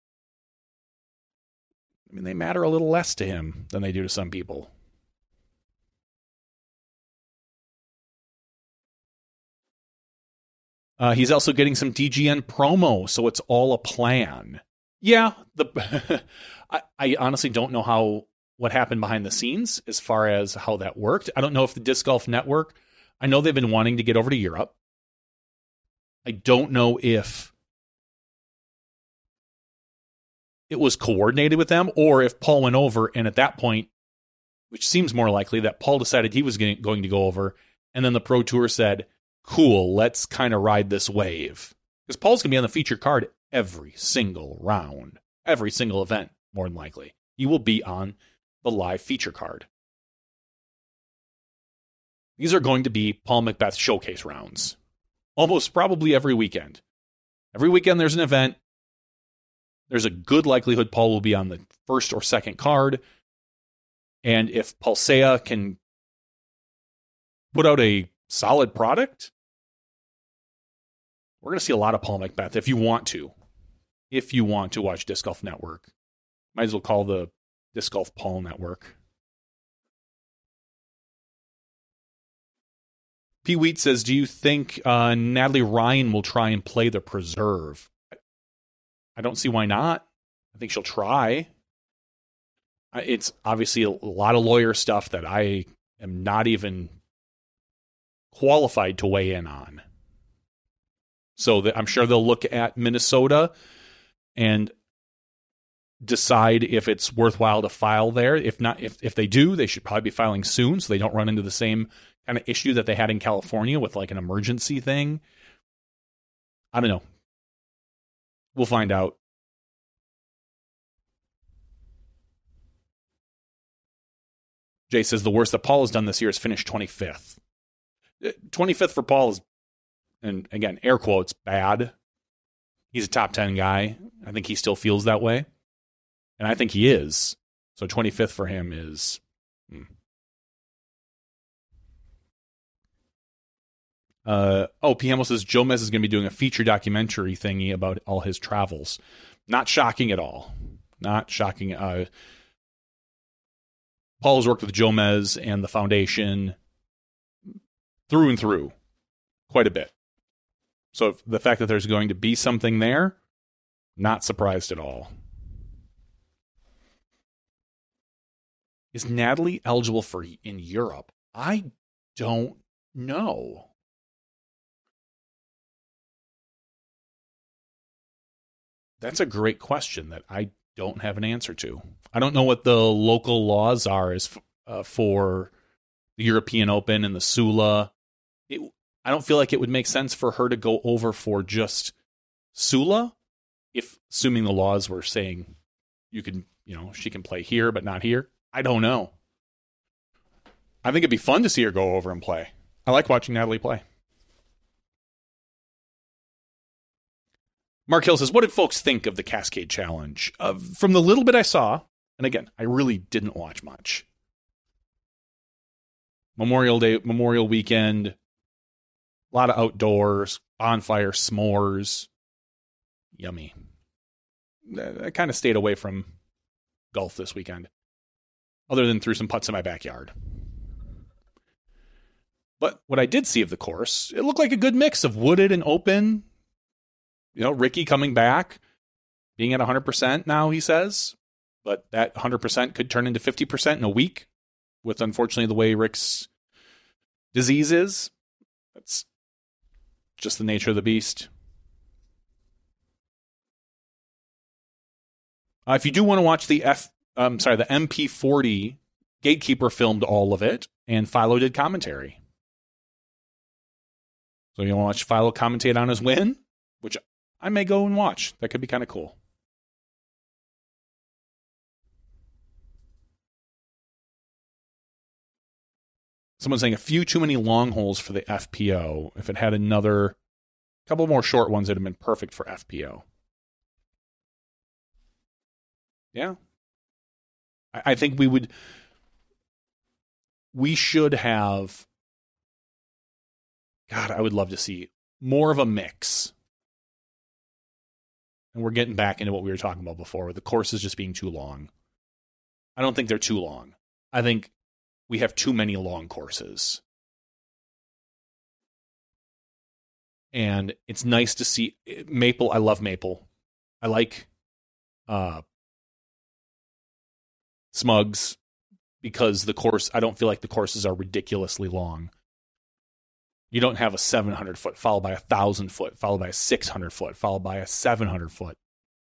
I mean, they matter a little less to him than they do to some people. Uh, he's also getting some D G N promo, so it's all a plan. Yeah, the I, I honestly don't know how what happened behind the scenes as far as how that worked. I don't know if the Disc Golf Network, I know they've been wanting to get over to Europe. I don't know if it was coordinated with them or if Paul went over and at that point, which seems more likely, that Paul decided he was going to go over and then the Pro Tour said, cool, let's kind of ride this wave. Because Paul's going to be on the feature card every single round, every single event, more than likely. He will be on the live feature card. These are going to be Paul Macbeth showcase rounds. Almost probably every weekend. Every weekend there's an event. There's a good likelihood Paul will be on the first or second card. And if Pulsea can put out a solid product, we're going to see a lot of Paul Macbeth if you want to. If you want to watch Disc Golf Network. Might as well call the Disc Golf Paul Network. P. Wheat says, do you think uh, Natalie Ryan will try and play the preserve? I don't see why not. I think she'll try. It's obviously a lot of lawyer stuff that I am not even qualified to weigh in on. So that I'm sure they'll look at Minnesota and decide if it's worthwhile to file there. If not, if, if they do, they should probably be filing soon so they don't run into the same kind of issue that they had in California with like an emergency thing. I don't know. We'll find out. Jay says the worst that Paul has done this year is finish twenty-fifth. twenty-fifth for Paul is, and again, air quotes, bad. He's a top ten guy. I think he still feels that way. And I think he is. So twenty-fifth for him is... Hmm. Uh, oh, P. Hamill says Jomez is going to be doing a feature documentary thingy about all his travels. Not shocking at all. Not shocking. Uh, Paul has worked with Jomez and the foundation through and through quite a bit. So if the fact that there's going to be something there, not surprised at all. Is Natalie eligible for in Europe? I don't know. That's a great question that I don't have an answer to. I don't know what the local laws are as uh, for the European Open and the Sula. It, I don't feel like it would make sense for her to go over for just Sula, if assuming the laws were saying you can, you know, she can play here but not here. I don't know. I think it'd be fun to see her go over and play. I like watching Natalie play. Mark Hill says, what did folks think of the Cascade Challenge? Uh, from the little bit I saw, and again, I really didn't watch much. Memorial Day, Memorial Weekend, a lot of outdoors, bonfire, s'mores. Yummy. I kind of stayed away from golf this weekend, other than threw some putts in my backyard. But what I did see of the course, it looked like a good mix of wooded and open. You know, Ricky coming back, being at one hundred percent now, he says. But that one hundred percent could turn into fifty percent in a week with, unfortunately, the way Rick's disease is. That's just the nature of the beast. Uh, if you do want to watch the F, um, sorry, the M P forty, Gatekeeper filmed all of it, and Philo did commentary. So you want to watch Philo commentate on his win, which I may go and watch. That could be kind of cool. Someone's saying a few too many long holes for the F P O. If it had another couple more short ones, it'd have been perfect for F P O. Yeah. I, I think we would, we should have, God, I would love to see more of a mix. And we're getting back into what we were talking about before, with the courses just being too long. I don't think they're too long. I think we have too many long courses. And it's nice to see Maple. I love Maple. I like uh, Smugs because the course, I don't feel like the courses are ridiculously long. You don't have a seven hundred foot followed by a one thousand foot, followed by a six hundred foot, followed by a seven hundred foot.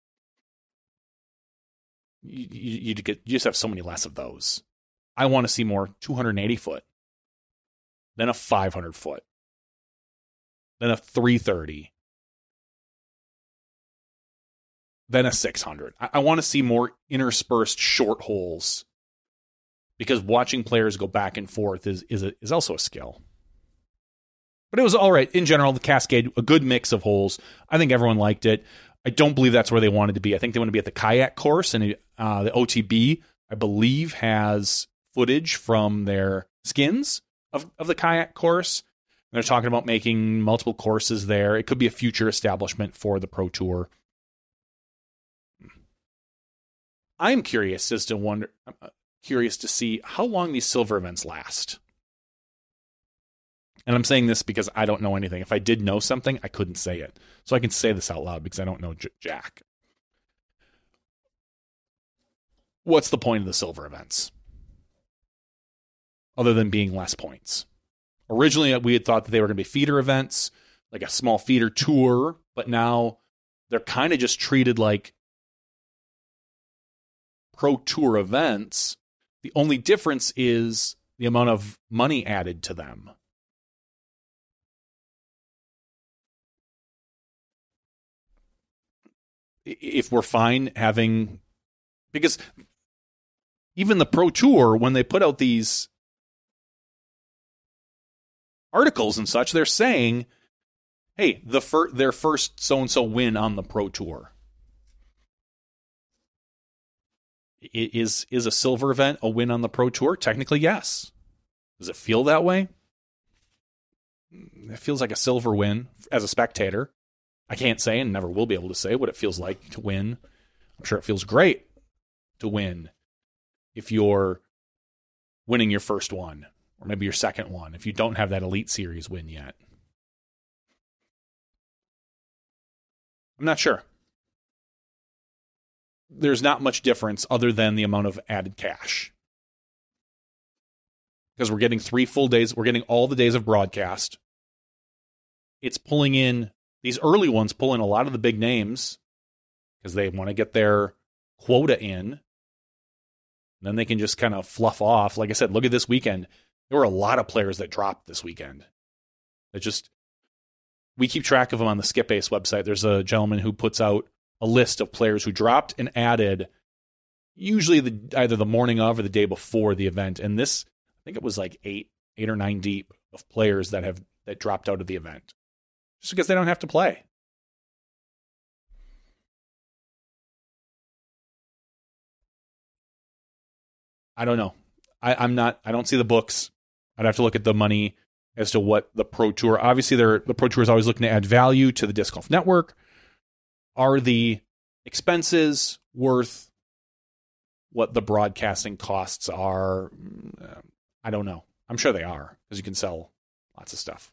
You, you, you, get, you just have so many less of those. I want to see more two hundred eighty foot, then a five hundred foot, then a three thirty, then a six hundred. I, I want to see more interspersed short holes because watching players go back and forth is is a, is also a skill. But it was all right. In general, the Cascade, a good mix of holes. I think everyone liked it. I don't believe that's where they wanted to be. I think they want to be at the kayak course, and uh, the O T B, I believe, has footage from their skins of, of the kayak course. And they're talking about making multiple courses there. It could be a future establishment for the Pro Tour. I'm curious as to wonder, uh, curious to see how long these silver events last. And I'm saying this because I don't know anything. If I did know something, I couldn't say it. So I can say this out loud because I don't know j- jack. What's the point of the silver events? Other than being less points. Originally, we had thought that they were going to be feeder events, like a small feeder tour, but now they're kind of just treated like Pro Tour events. The only difference is the amount of money added to them. If we're fine having, because even the Pro Tour, when they put out these articles and such, they're saying, hey, the fir- their first so-and-so win on the Pro Tour. Is, is a silver event a win on the Pro Tour? Technically, yes. Does it feel that way? It feels like a silver win as a spectator. I can't say and never will be able to say what it feels like to win. I'm sure it feels great to win if you're winning your first one, or maybe your second one, if you don't have that Elite Series win yet. I'm not sure. There's not much difference other than the amount of added cash. Because we're getting three full days. We're getting all the days of broadcast. It's pulling in, these early ones pull in a lot of the big names because they want to get their quota in. And then they can just kind of fluff off. Like I said, look at this weekend. There were a lot of players that dropped this weekend. That just, we keep track of them on the Skip Ace website. There's a gentleman who puts out a list of players who dropped and added, usually the either the morning of or the day before the event. And this, I think it was like eight, eight or nine deep of players that have that dropped out of the event just because they don't have to play. I don't know. I, I'm not. I don't see the books. I'd have to look at the money as to what the Pro Tour. Obviously, they're, the Pro Tour is always looking to add value to the Disc Golf Network. Are the expenses worth what the broadcasting costs are? I don't know. I'm sure they are, because you can sell lots of stuff.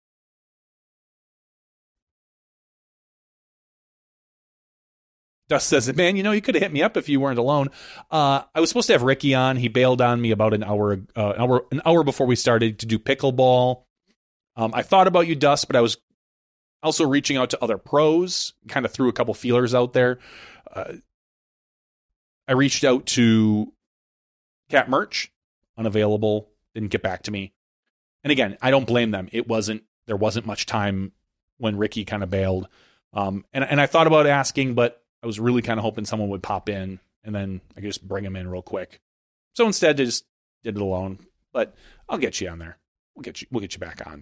Dust says, man, you know, you could have hit me up if you weren't alone. Uh, I was supposed to have Ricky on. He bailed on me about an hour, uh, an hour, an hour before we started to do pickleball. Um, I thought about you, Dust, but I was also reaching out to other pros, kind of threw a couple feelers out there. Uh, I reached out to Cat Merch, unavailable, didn't get back to me. And again, I don't blame them. It wasn't, there wasn't much time when Ricky kind of bailed. Um, and, and I thought about asking, but I was really kind of hoping someone would pop in and then I could just bring him in real quick. So instead, I just did it alone. But I'll get you on there. We'll get you, we'll get you back on.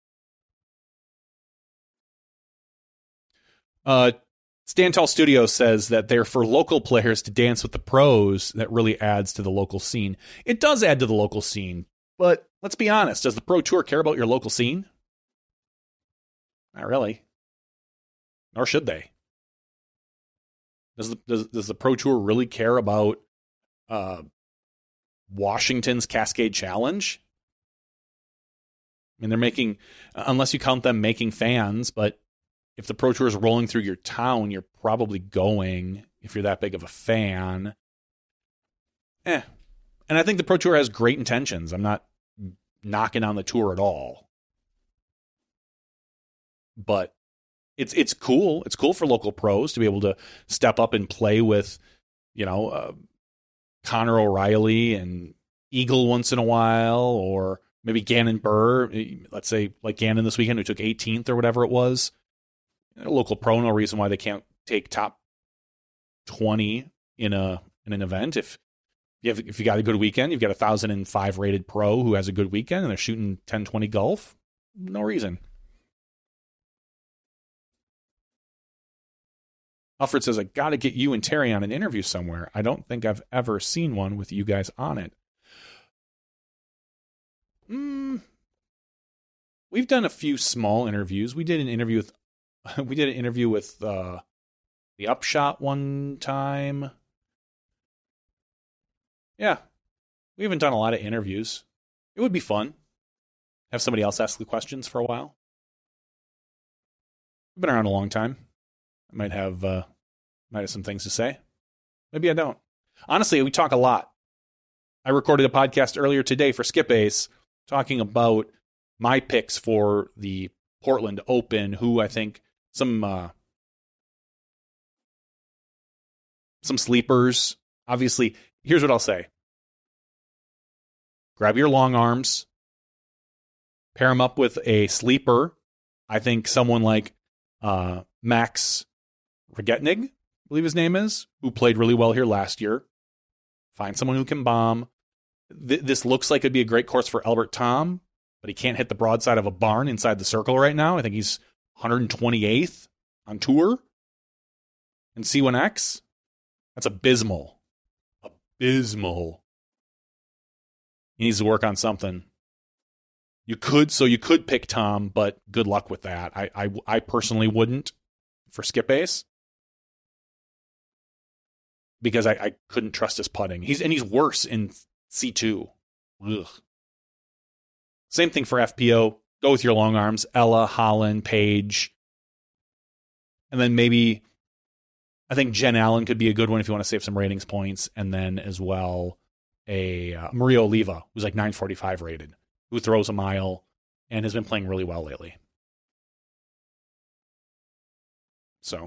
Uh, Stantal Studios says that they're for local players to dance with the pros. That really adds to the local scene. It does add to the local scene, but let's be honest. Does the Pro Tour care about your local scene? Not really. Nor should they. Does the, does, does the Pro Tour really care about uh, Washington's Cascade Challenge? I mean, they're making, unless you count them making fans, but if the Pro Tour is rolling through your town, you're probably going if you're that big of a fan. Eh. And I think the Pro Tour has great intentions. I'm not knocking on the tour at all. But it's it's cool. It's cool for local pros to be able to step up and play with, you know, uh, Connor O'Reilly and Eagle once in a while, or maybe Gannon Burr. Let's say like Gannon this weekend, who took eighteenth or whatever it was. A local pro, no reason why they can't take top twenty in a in an event. If You have, if you got a good weekend, you've got a one thousand five rated pro who has a good weekend and they're shooting ten twenty golf. No reason. Alfred says, I got to get you and Terry on an interview somewhere. I don't think I've ever seen one with you guys on it. Mm, we've done a few small interviews. We did an interview with, we did an interview with uh, the Upshot one time. Yeah, we haven't done a lot of interviews. It would be fun. Have somebody else ask the questions for a while. We've been around a long time. I might have uh, might have some things to say. Maybe I don't. Honestly, we talk a lot. I recorded a podcast earlier today for Skip Ace talking about my picks for the Portland Open, who I think some uh, some sleepers. Obviously, here's what I'll say. Grab your long arms. Pair them up with a sleeper. I think someone like uh, Max Regetnig, I believe his name is, who played really well here last year. Find someone who can bomb. Th- this looks like it'd be a great course for Albert Tom, but he can't hit the broadside of a barn inside the circle right now. I think he's one hundred twenty-eighth on tour. And C one X, that's abysmal. Abysmal. He needs to work on something. You could, so you could pick Tom, but good luck with that. I, I, I personally wouldn't for Skip Ace because I, I couldn't trust his putting. He's and he's worse in C two. Ugh. Same thing for F P O. Go with your long arms, Ella, Holland, Page, and then maybe I think Jen Allen could be a good one if you want to save some ratings points, and then as well a uh, Maria Oliva, who's like nine forty-five rated, who throws a mile and has been playing really well lately. So,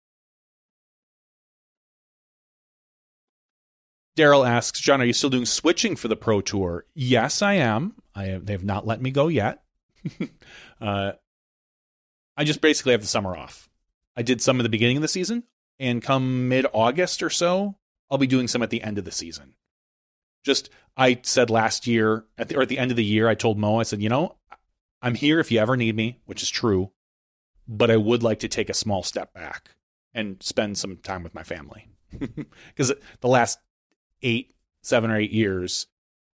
Daryl asks, John, are you still doing switching for the Pro Tour? Yes, I am. I have, they have not let me go yet. uh, I just basically have the summer off. I did some at the beginning of the season, and come mid-August or so, I'll be doing some at the end of the season. Just, I said last year, at the, or at the end of the year, I told Mo, I said, you know, I'm here if you ever need me, which is true, but I would like to take a small step back and spend some time with my family. Because the last eight, seven or eight years,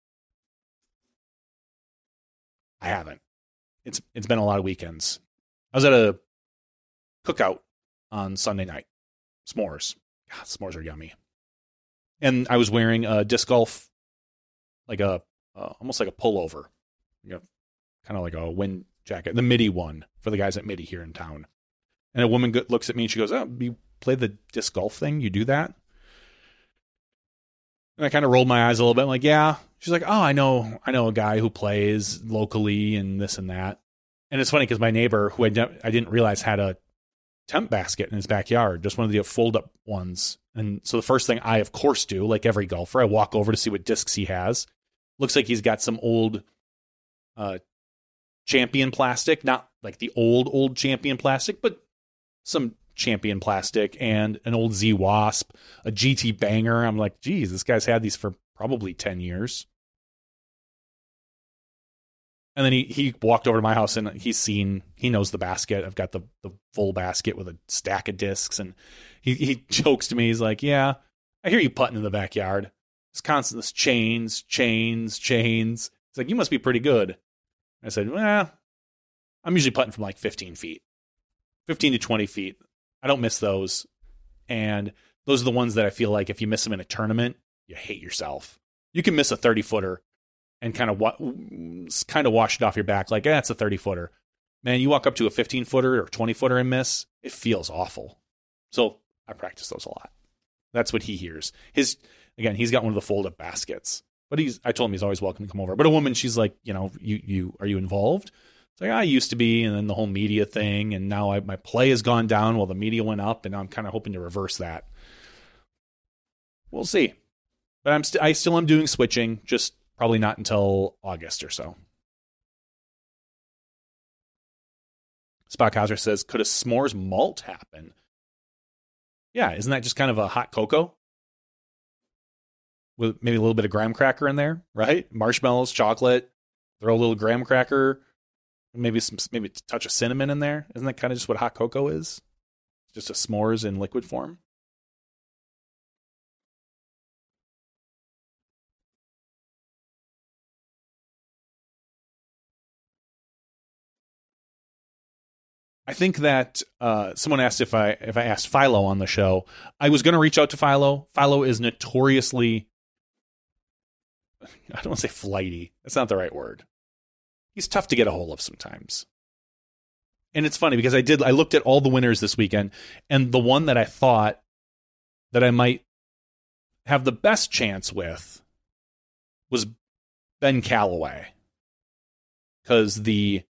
I haven't. It's It's been a lot of weekends. I was at a cookout on Sunday night. S'mores. God, s'mores are yummy. And I was wearing a disc golf, like a, uh, almost like a pullover. You know, kind of like a wind jacket. The Midi one for the guys at Midi here in town. And a woman go- looks at me and she goes, oh, you play the disc golf thing? You do that? And I kind of rolled my eyes a little bit. I'm like, yeah. She's like, oh, I know, I know a guy who plays locally and this and that. And it's funny because my neighbor, who I, de- I didn't realize had a tent basket in his backyard, just one of the fold-up ones. And so the first thing I, of course, do, like every golfer, I walk over to see what discs he has. Looks like he's got some old uh, Champion plastic, not like the old, old Champion plastic, but some Champion plastic and an old Z-Wasp, a G T Banger. I'm like, geez, this guy's had these for probably ten years. And then he, he walked over to my house and he's seen, he knows the basket. I've got the, the full basket with a stack of discs. And he, he jokes to me. He's like, yeah, I hear you putting in the backyard. It's constant, this chains, chains, chains. He's like, you must be pretty good. I said, well, I'm usually putting from like fifteen feet, fifteen to twenty feet. I don't miss those. And those are the ones that I feel like if you miss them in a tournament, you hate yourself. You can miss a thirty footer and kind of wa- kind of wash it off your back like, eh, it's a thirty footer. Man, you walk up to a fifteen footer or twenty footer and miss, it feels awful. So I practice those a lot. That's what he hears. His, again, he's got one of the fold-up baskets. But he's, I told him he's always welcome to come over. But a woman, she's like, you know, you, you, are you involved? It's like, I used to be, and then the whole media thing, and now I, my play has gone down while the media went up, and I'm kind of hoping to reverse that. We'll see. But I'm st- I still am doing switching, just probably not until August or so. Spockhauser says, could a s'mores malt happen? Yeah, isn't that just kind of a hot cocoa? with maybe a little bit of graham cracker in there, right? Marshmallows, chocolate, throw a little graham cracker, maybe some maybe a touch of cinnamon in there. Isn't that kind of just what hot cocoa is? Just a s'mores in liquid form. I think that uh, someone asked if I if I asked Philo on the show. I was going to reach out to Philo. Philo is notoriously, I don't want to say flighty. That's not the right word. He's tough to get a hold of sometimes. And it's funny because I did I looked at all the winners this weekend, and the one that I thought that I might have the best chance with was Ben Calloway. Because the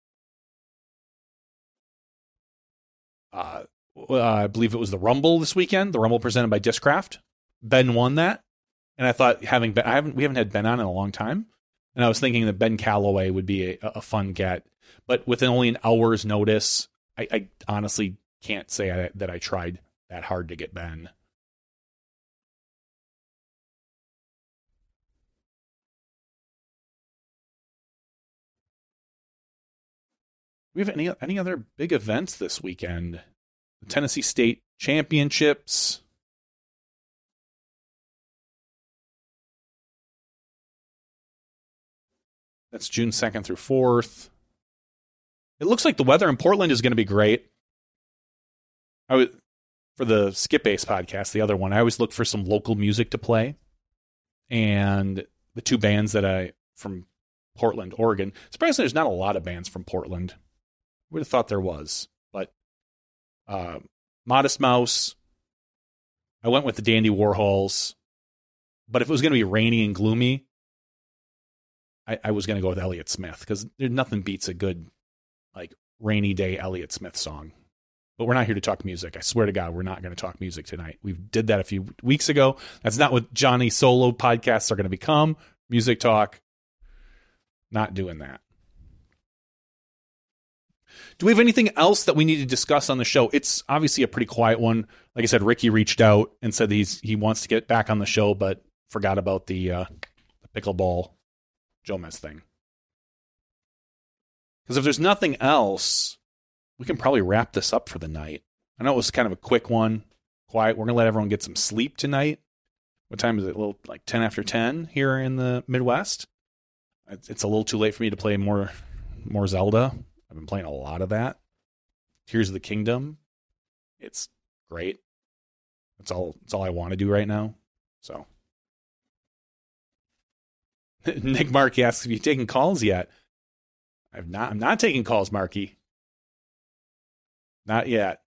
Uh, uh, I believe it was the Rumble this weekend, the Rumble presented by Discraft. Ben won that, and I thought having Ben, I haven't we haven't had Ben on in a long time, and I was thinking that Ben Calloway would be a, a fun get, but with only an hour's notice, I, I honestly can't say I, that I tried that hard to get Ben. Do we have any any other big events this weekend? The Tennessee State Championships. That's June second through fourth. It looks like the weather in Portland is going to be great. I would, for the Skip Ace podcast, the other one, I always look for some local music to play. And the two bands that I, from Portland, Oregon, surprisingly, there's not a lot of bands from Portland. I would have thought there was. But uh, Modest Mouse, I went with the Dandy Warhols. But if it was going to be rainy and gloomy, I, I was going to go with Elliott Smith, because there's nothing beats a good, like, rainy day Elliott Smith song. But we're not here to talk music. I swear to God, we're not going to talk music tonight. We did that a few weeks ago. That's not what Johnny Solo podcasts are going to become. Music talk. Not doing that. Do we have anything else that we need to discuss on the show? It's obviously a pretty quiet one. Like I said, Ricky reached out and said he's he wants to get back on the show, but forgot about the, uh, the pickleball Jomez thing. Because if there's nothing else, we can probably wrap this up for the night. I know it was kind of a quick one, quiet. We're going to let everyone get some sleep tonight. What time is it? A little like ten after ten here in the Midwest. It's a little too late for me to play more, more Zelda. I've been playing a lot of that. Tears of the Kingdom. It's great. That's all. That's all I want to do right now. So, Nick Markey asks if you've taken calls yet. I've not. I'm not taking calls, Markey. Not yet.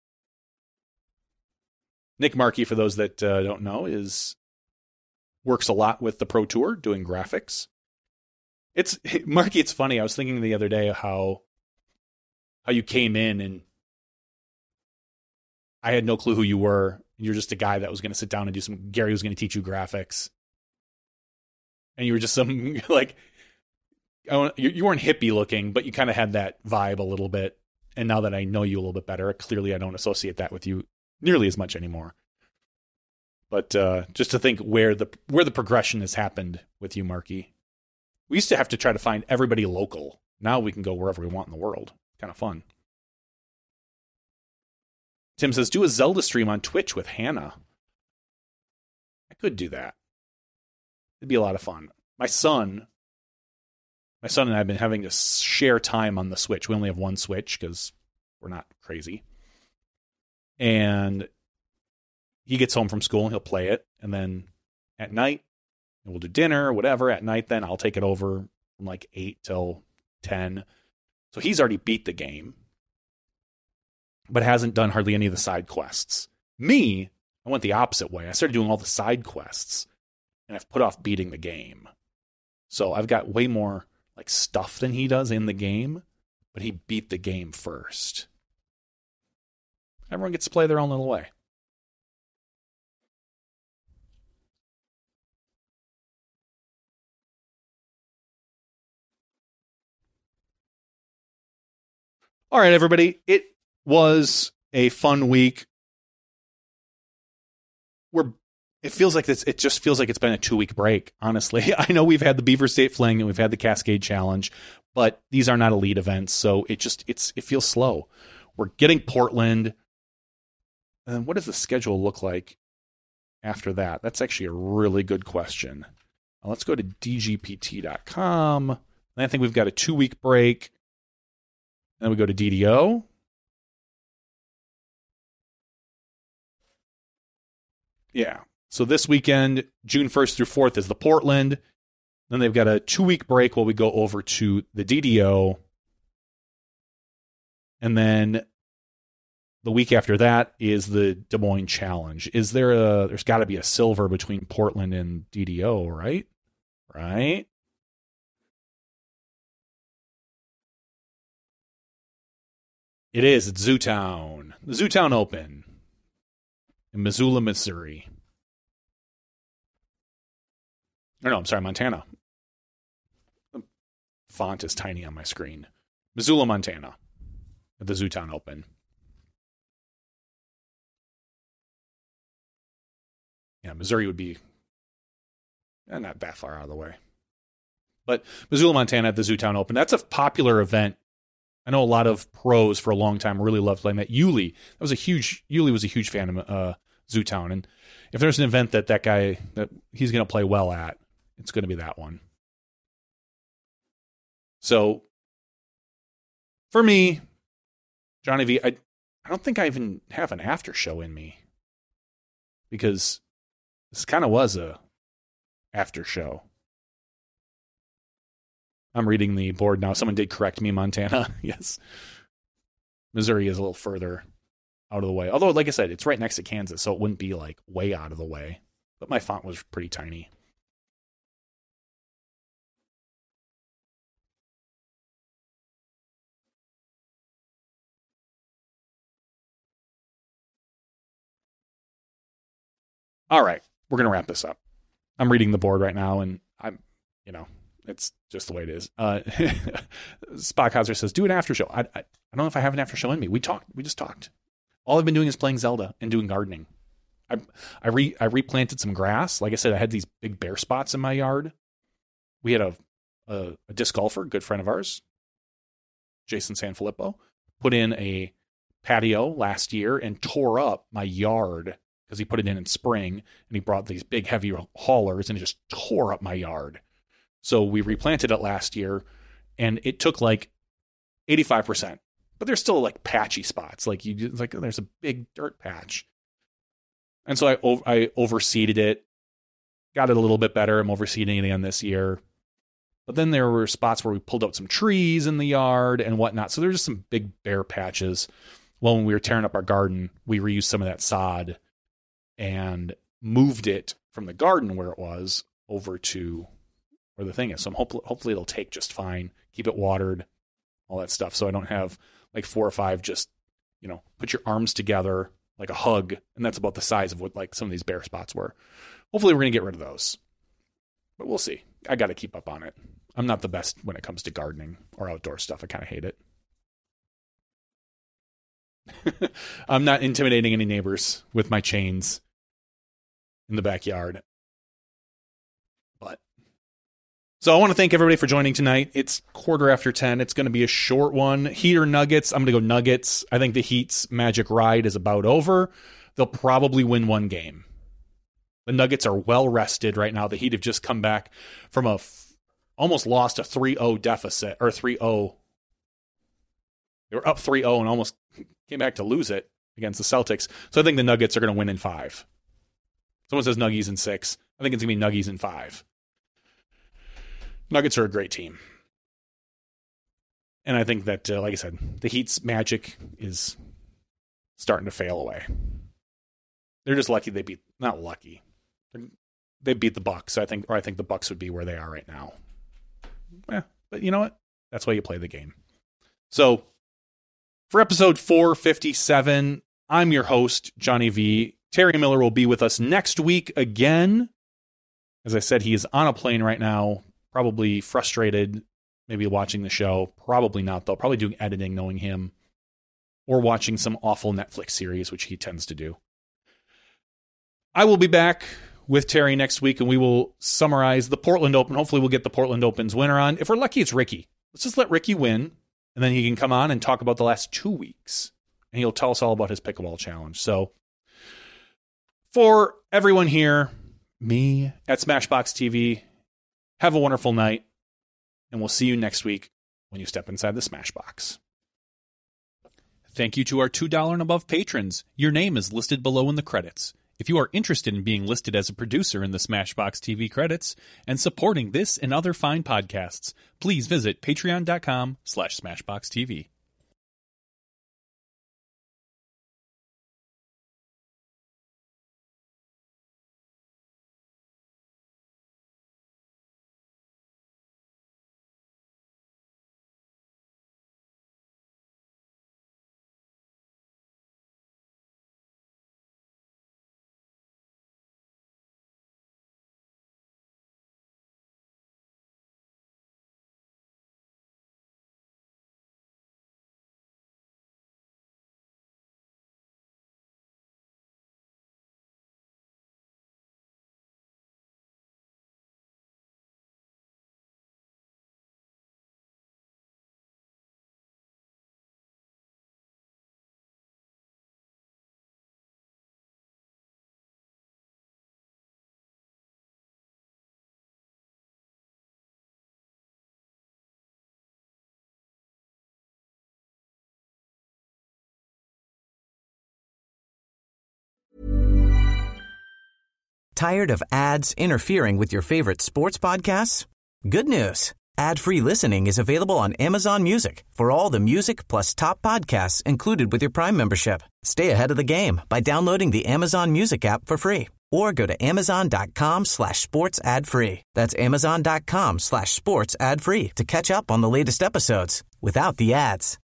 Nick Markey, for those that uh, don't know, is works a lot with the Pro Tour doing graphics. It's Markey. It's funny. I was thinking the other day how. How you came in and I had no clue who you were. You're just a guy that was going to sit down and do some, Gary was going to teach you graphics. And you were just some, like, I don't, you, you weren't hippie looking, but you kind of had that vibe a little bit. And now that I know you a little bit better, clearly I don't associate that with you nearly as much anymore. But uh, just to think where the where the progression has happened with you, Markey. We used to have to try to find everybody local. Now we can go wherever we want in the world. Kind of fun. Tim says, do a Zelda stream on Twitch with Hannah. I could do that. It'd be a lot of fun. My son, my son and I have been having to share time on the Switch. We only have one Switch because we're not crazy. And he gets home from school and he'll play it. And then at night, we'll do dinner or whatever. At night, then I'll take it over from like eight till ten. So he's already beat the game, but hasn't done hardly any of the side quests. Me, I went the opposite way. I started doing all the side quests, and I've put off beating the game. So I've got way more like stuff than he does in the game, but he beat the game first. Everyone gets to play their own little way. All right, everybody. It was a fun week. We're it feels like this. It just feels like it's been a two week break. Honestly, I know we've had the Beaver State Fling and we've had the Cascade Challenge, but these are not elite events, so it just it's it feels slow. We're getting Portland, and what does the schedule look like after that? That's actually a really good question. Now let's go to D G P T dot com. And I think we've got a two week break. And then we go to D D O. Yeah. So this weekend, June first through fourth, is the Portland. Then they've got a two-week break while we go over to the D D O. And then the week after that is the Des Moines Challenge. Is there a, there's got to be a silver between Portland and D D O, right? Right? It is. It's Zootown. The Zootown Open in Missoula, Missouri. Or no, I'm sorry, Montana. The font is tiny on my screen. Missoula, Montana at the Zootown Open. Yeah, Missouri would be eh, not that far out of the way. But Missoula, Montana at the Zootown Open. That's a popular event. I know a lot of pros for a long time really loved playing that. Yuli, that was a huge, Yuli was a huge fan of uh, Zootown. And if there's an event that that guy, that he's going to play well at, it's going to be that one. So for me, Johnny V, I, I don't think I even have an after show in me, because this kind of was a after show. I'm reading the board now. Someone did correct me, Montana. Yes. Missouri is a little further out of the way. Although, like I said, it's right next to Kansas, so it wouldn't be like way out of the way. But my font was pretty tiny. All right, we're going to wrap this up. I'm reading the board right now, and I'm, you know, it's just the way it is. Uh, Spock Hauser says, do an after show. I, I, I don't know if I have an after show in me. We talked. We just talked. All I've been doing is playing Zelda and doing gardening. I I re I replanted some grass. Like I said, I had these big bare spots in my yard. We had a a, a disc golfer, good friend of ours, Jason Sanfilippo, put in a patio last year and tore up my yard because he put it in in spring, and he brought these big heavy haulers and it just tore up my yard. So we replanted it last year, and it took like eighty-five percent. But there's still like patchy spots. Like you, like there's a big dirt patch. And so I I overseeded it, got it a little bit better. I'm overseeding it again this year. But then there were spots where we pulled out some trees in the yard and whatnot. So there's just some big bare patches. Well, when we were tearing up our garden, we reused some of that sod and moved it from the garden where it was over to where the thing is. So I'm hopefully, hopefully it'll take just fine. Keep it watered, all that stuff. So I don't have like four or five just, you know, put your arms together like a hug. And that's about the size of what like some of these bare spots were. Hopefully we're going to get rid of those. But we'll see. I got to keep up on it. I'm not the best when it comes to gardening or outdoor stuff. I kind of hate it. I'm not intimidating any neighbors with my chains in the backyard. But so I want to thank everybody for joining tonight. It's quarter after ten. It's going to be a short one. Heat or Nuggets? I'm going to go Nuggets. I think the Heat's magic ride is about over. They'll probably win one game. The Nuggets are well rested right now. The Heat have just come back from a f- almost lost a three oh deficit, or three oh. They were up three oh and almost came back to lose it against the Celtics. So I think the Nuggets are going to win in five. Someone says Nuggies in six. I think it's going to be Nuggies in five. Nuggets are a great team. And I think that, uh, like I said, the Heat's magic is starting to fail away. They're just lucky they beat, not lucky. They beat the Bucks, I think, or I think the Bucks would be where they are right now. Yeah, but you know what? That's why you play the game. So, for episode four fifty-seven, I'm your host, Johnny V. Terry Miller will be with us next week again. As I said, he is on a plane right now, probably frustrated, maybe watching the show. Probably not, though. Probably doing editing, knowing him. Or watching some awful Netflix series, which he tends to do. I will be back with Terry next week, and we will summarize the Portland Open. Hopefully we'll get the Portland Open's winner on. If we're lucky, it's Ricky. Let's just let Ricky win, and then he can come on and talk about the last two weeks, and he'll tell us all about his pickleball challenge. So for everyone here, me at Smashbox T V, have a wonderful night, and we'll see you next week when you step inside the Smashbox. Thank you to our two dollars and above patrons. Your name is listed below in the credits. If you are interested in being listed as a producer in the Smashbox T V credits and supporting this and other fine podcasts, please visit patreon.com slash smashboxtv. Tired of ads interfering with your favorite sports podcasts? Good news. Ad-free listening is available on Amazon Music for all the music plus top podcasts included with your Prime membership. Stay ahead of the game by downloading the Amazon Music app for free or go to amazon.com slash sports ad free. That's amazon.com slash sports ad free to catch up on the latest episodes without the ads.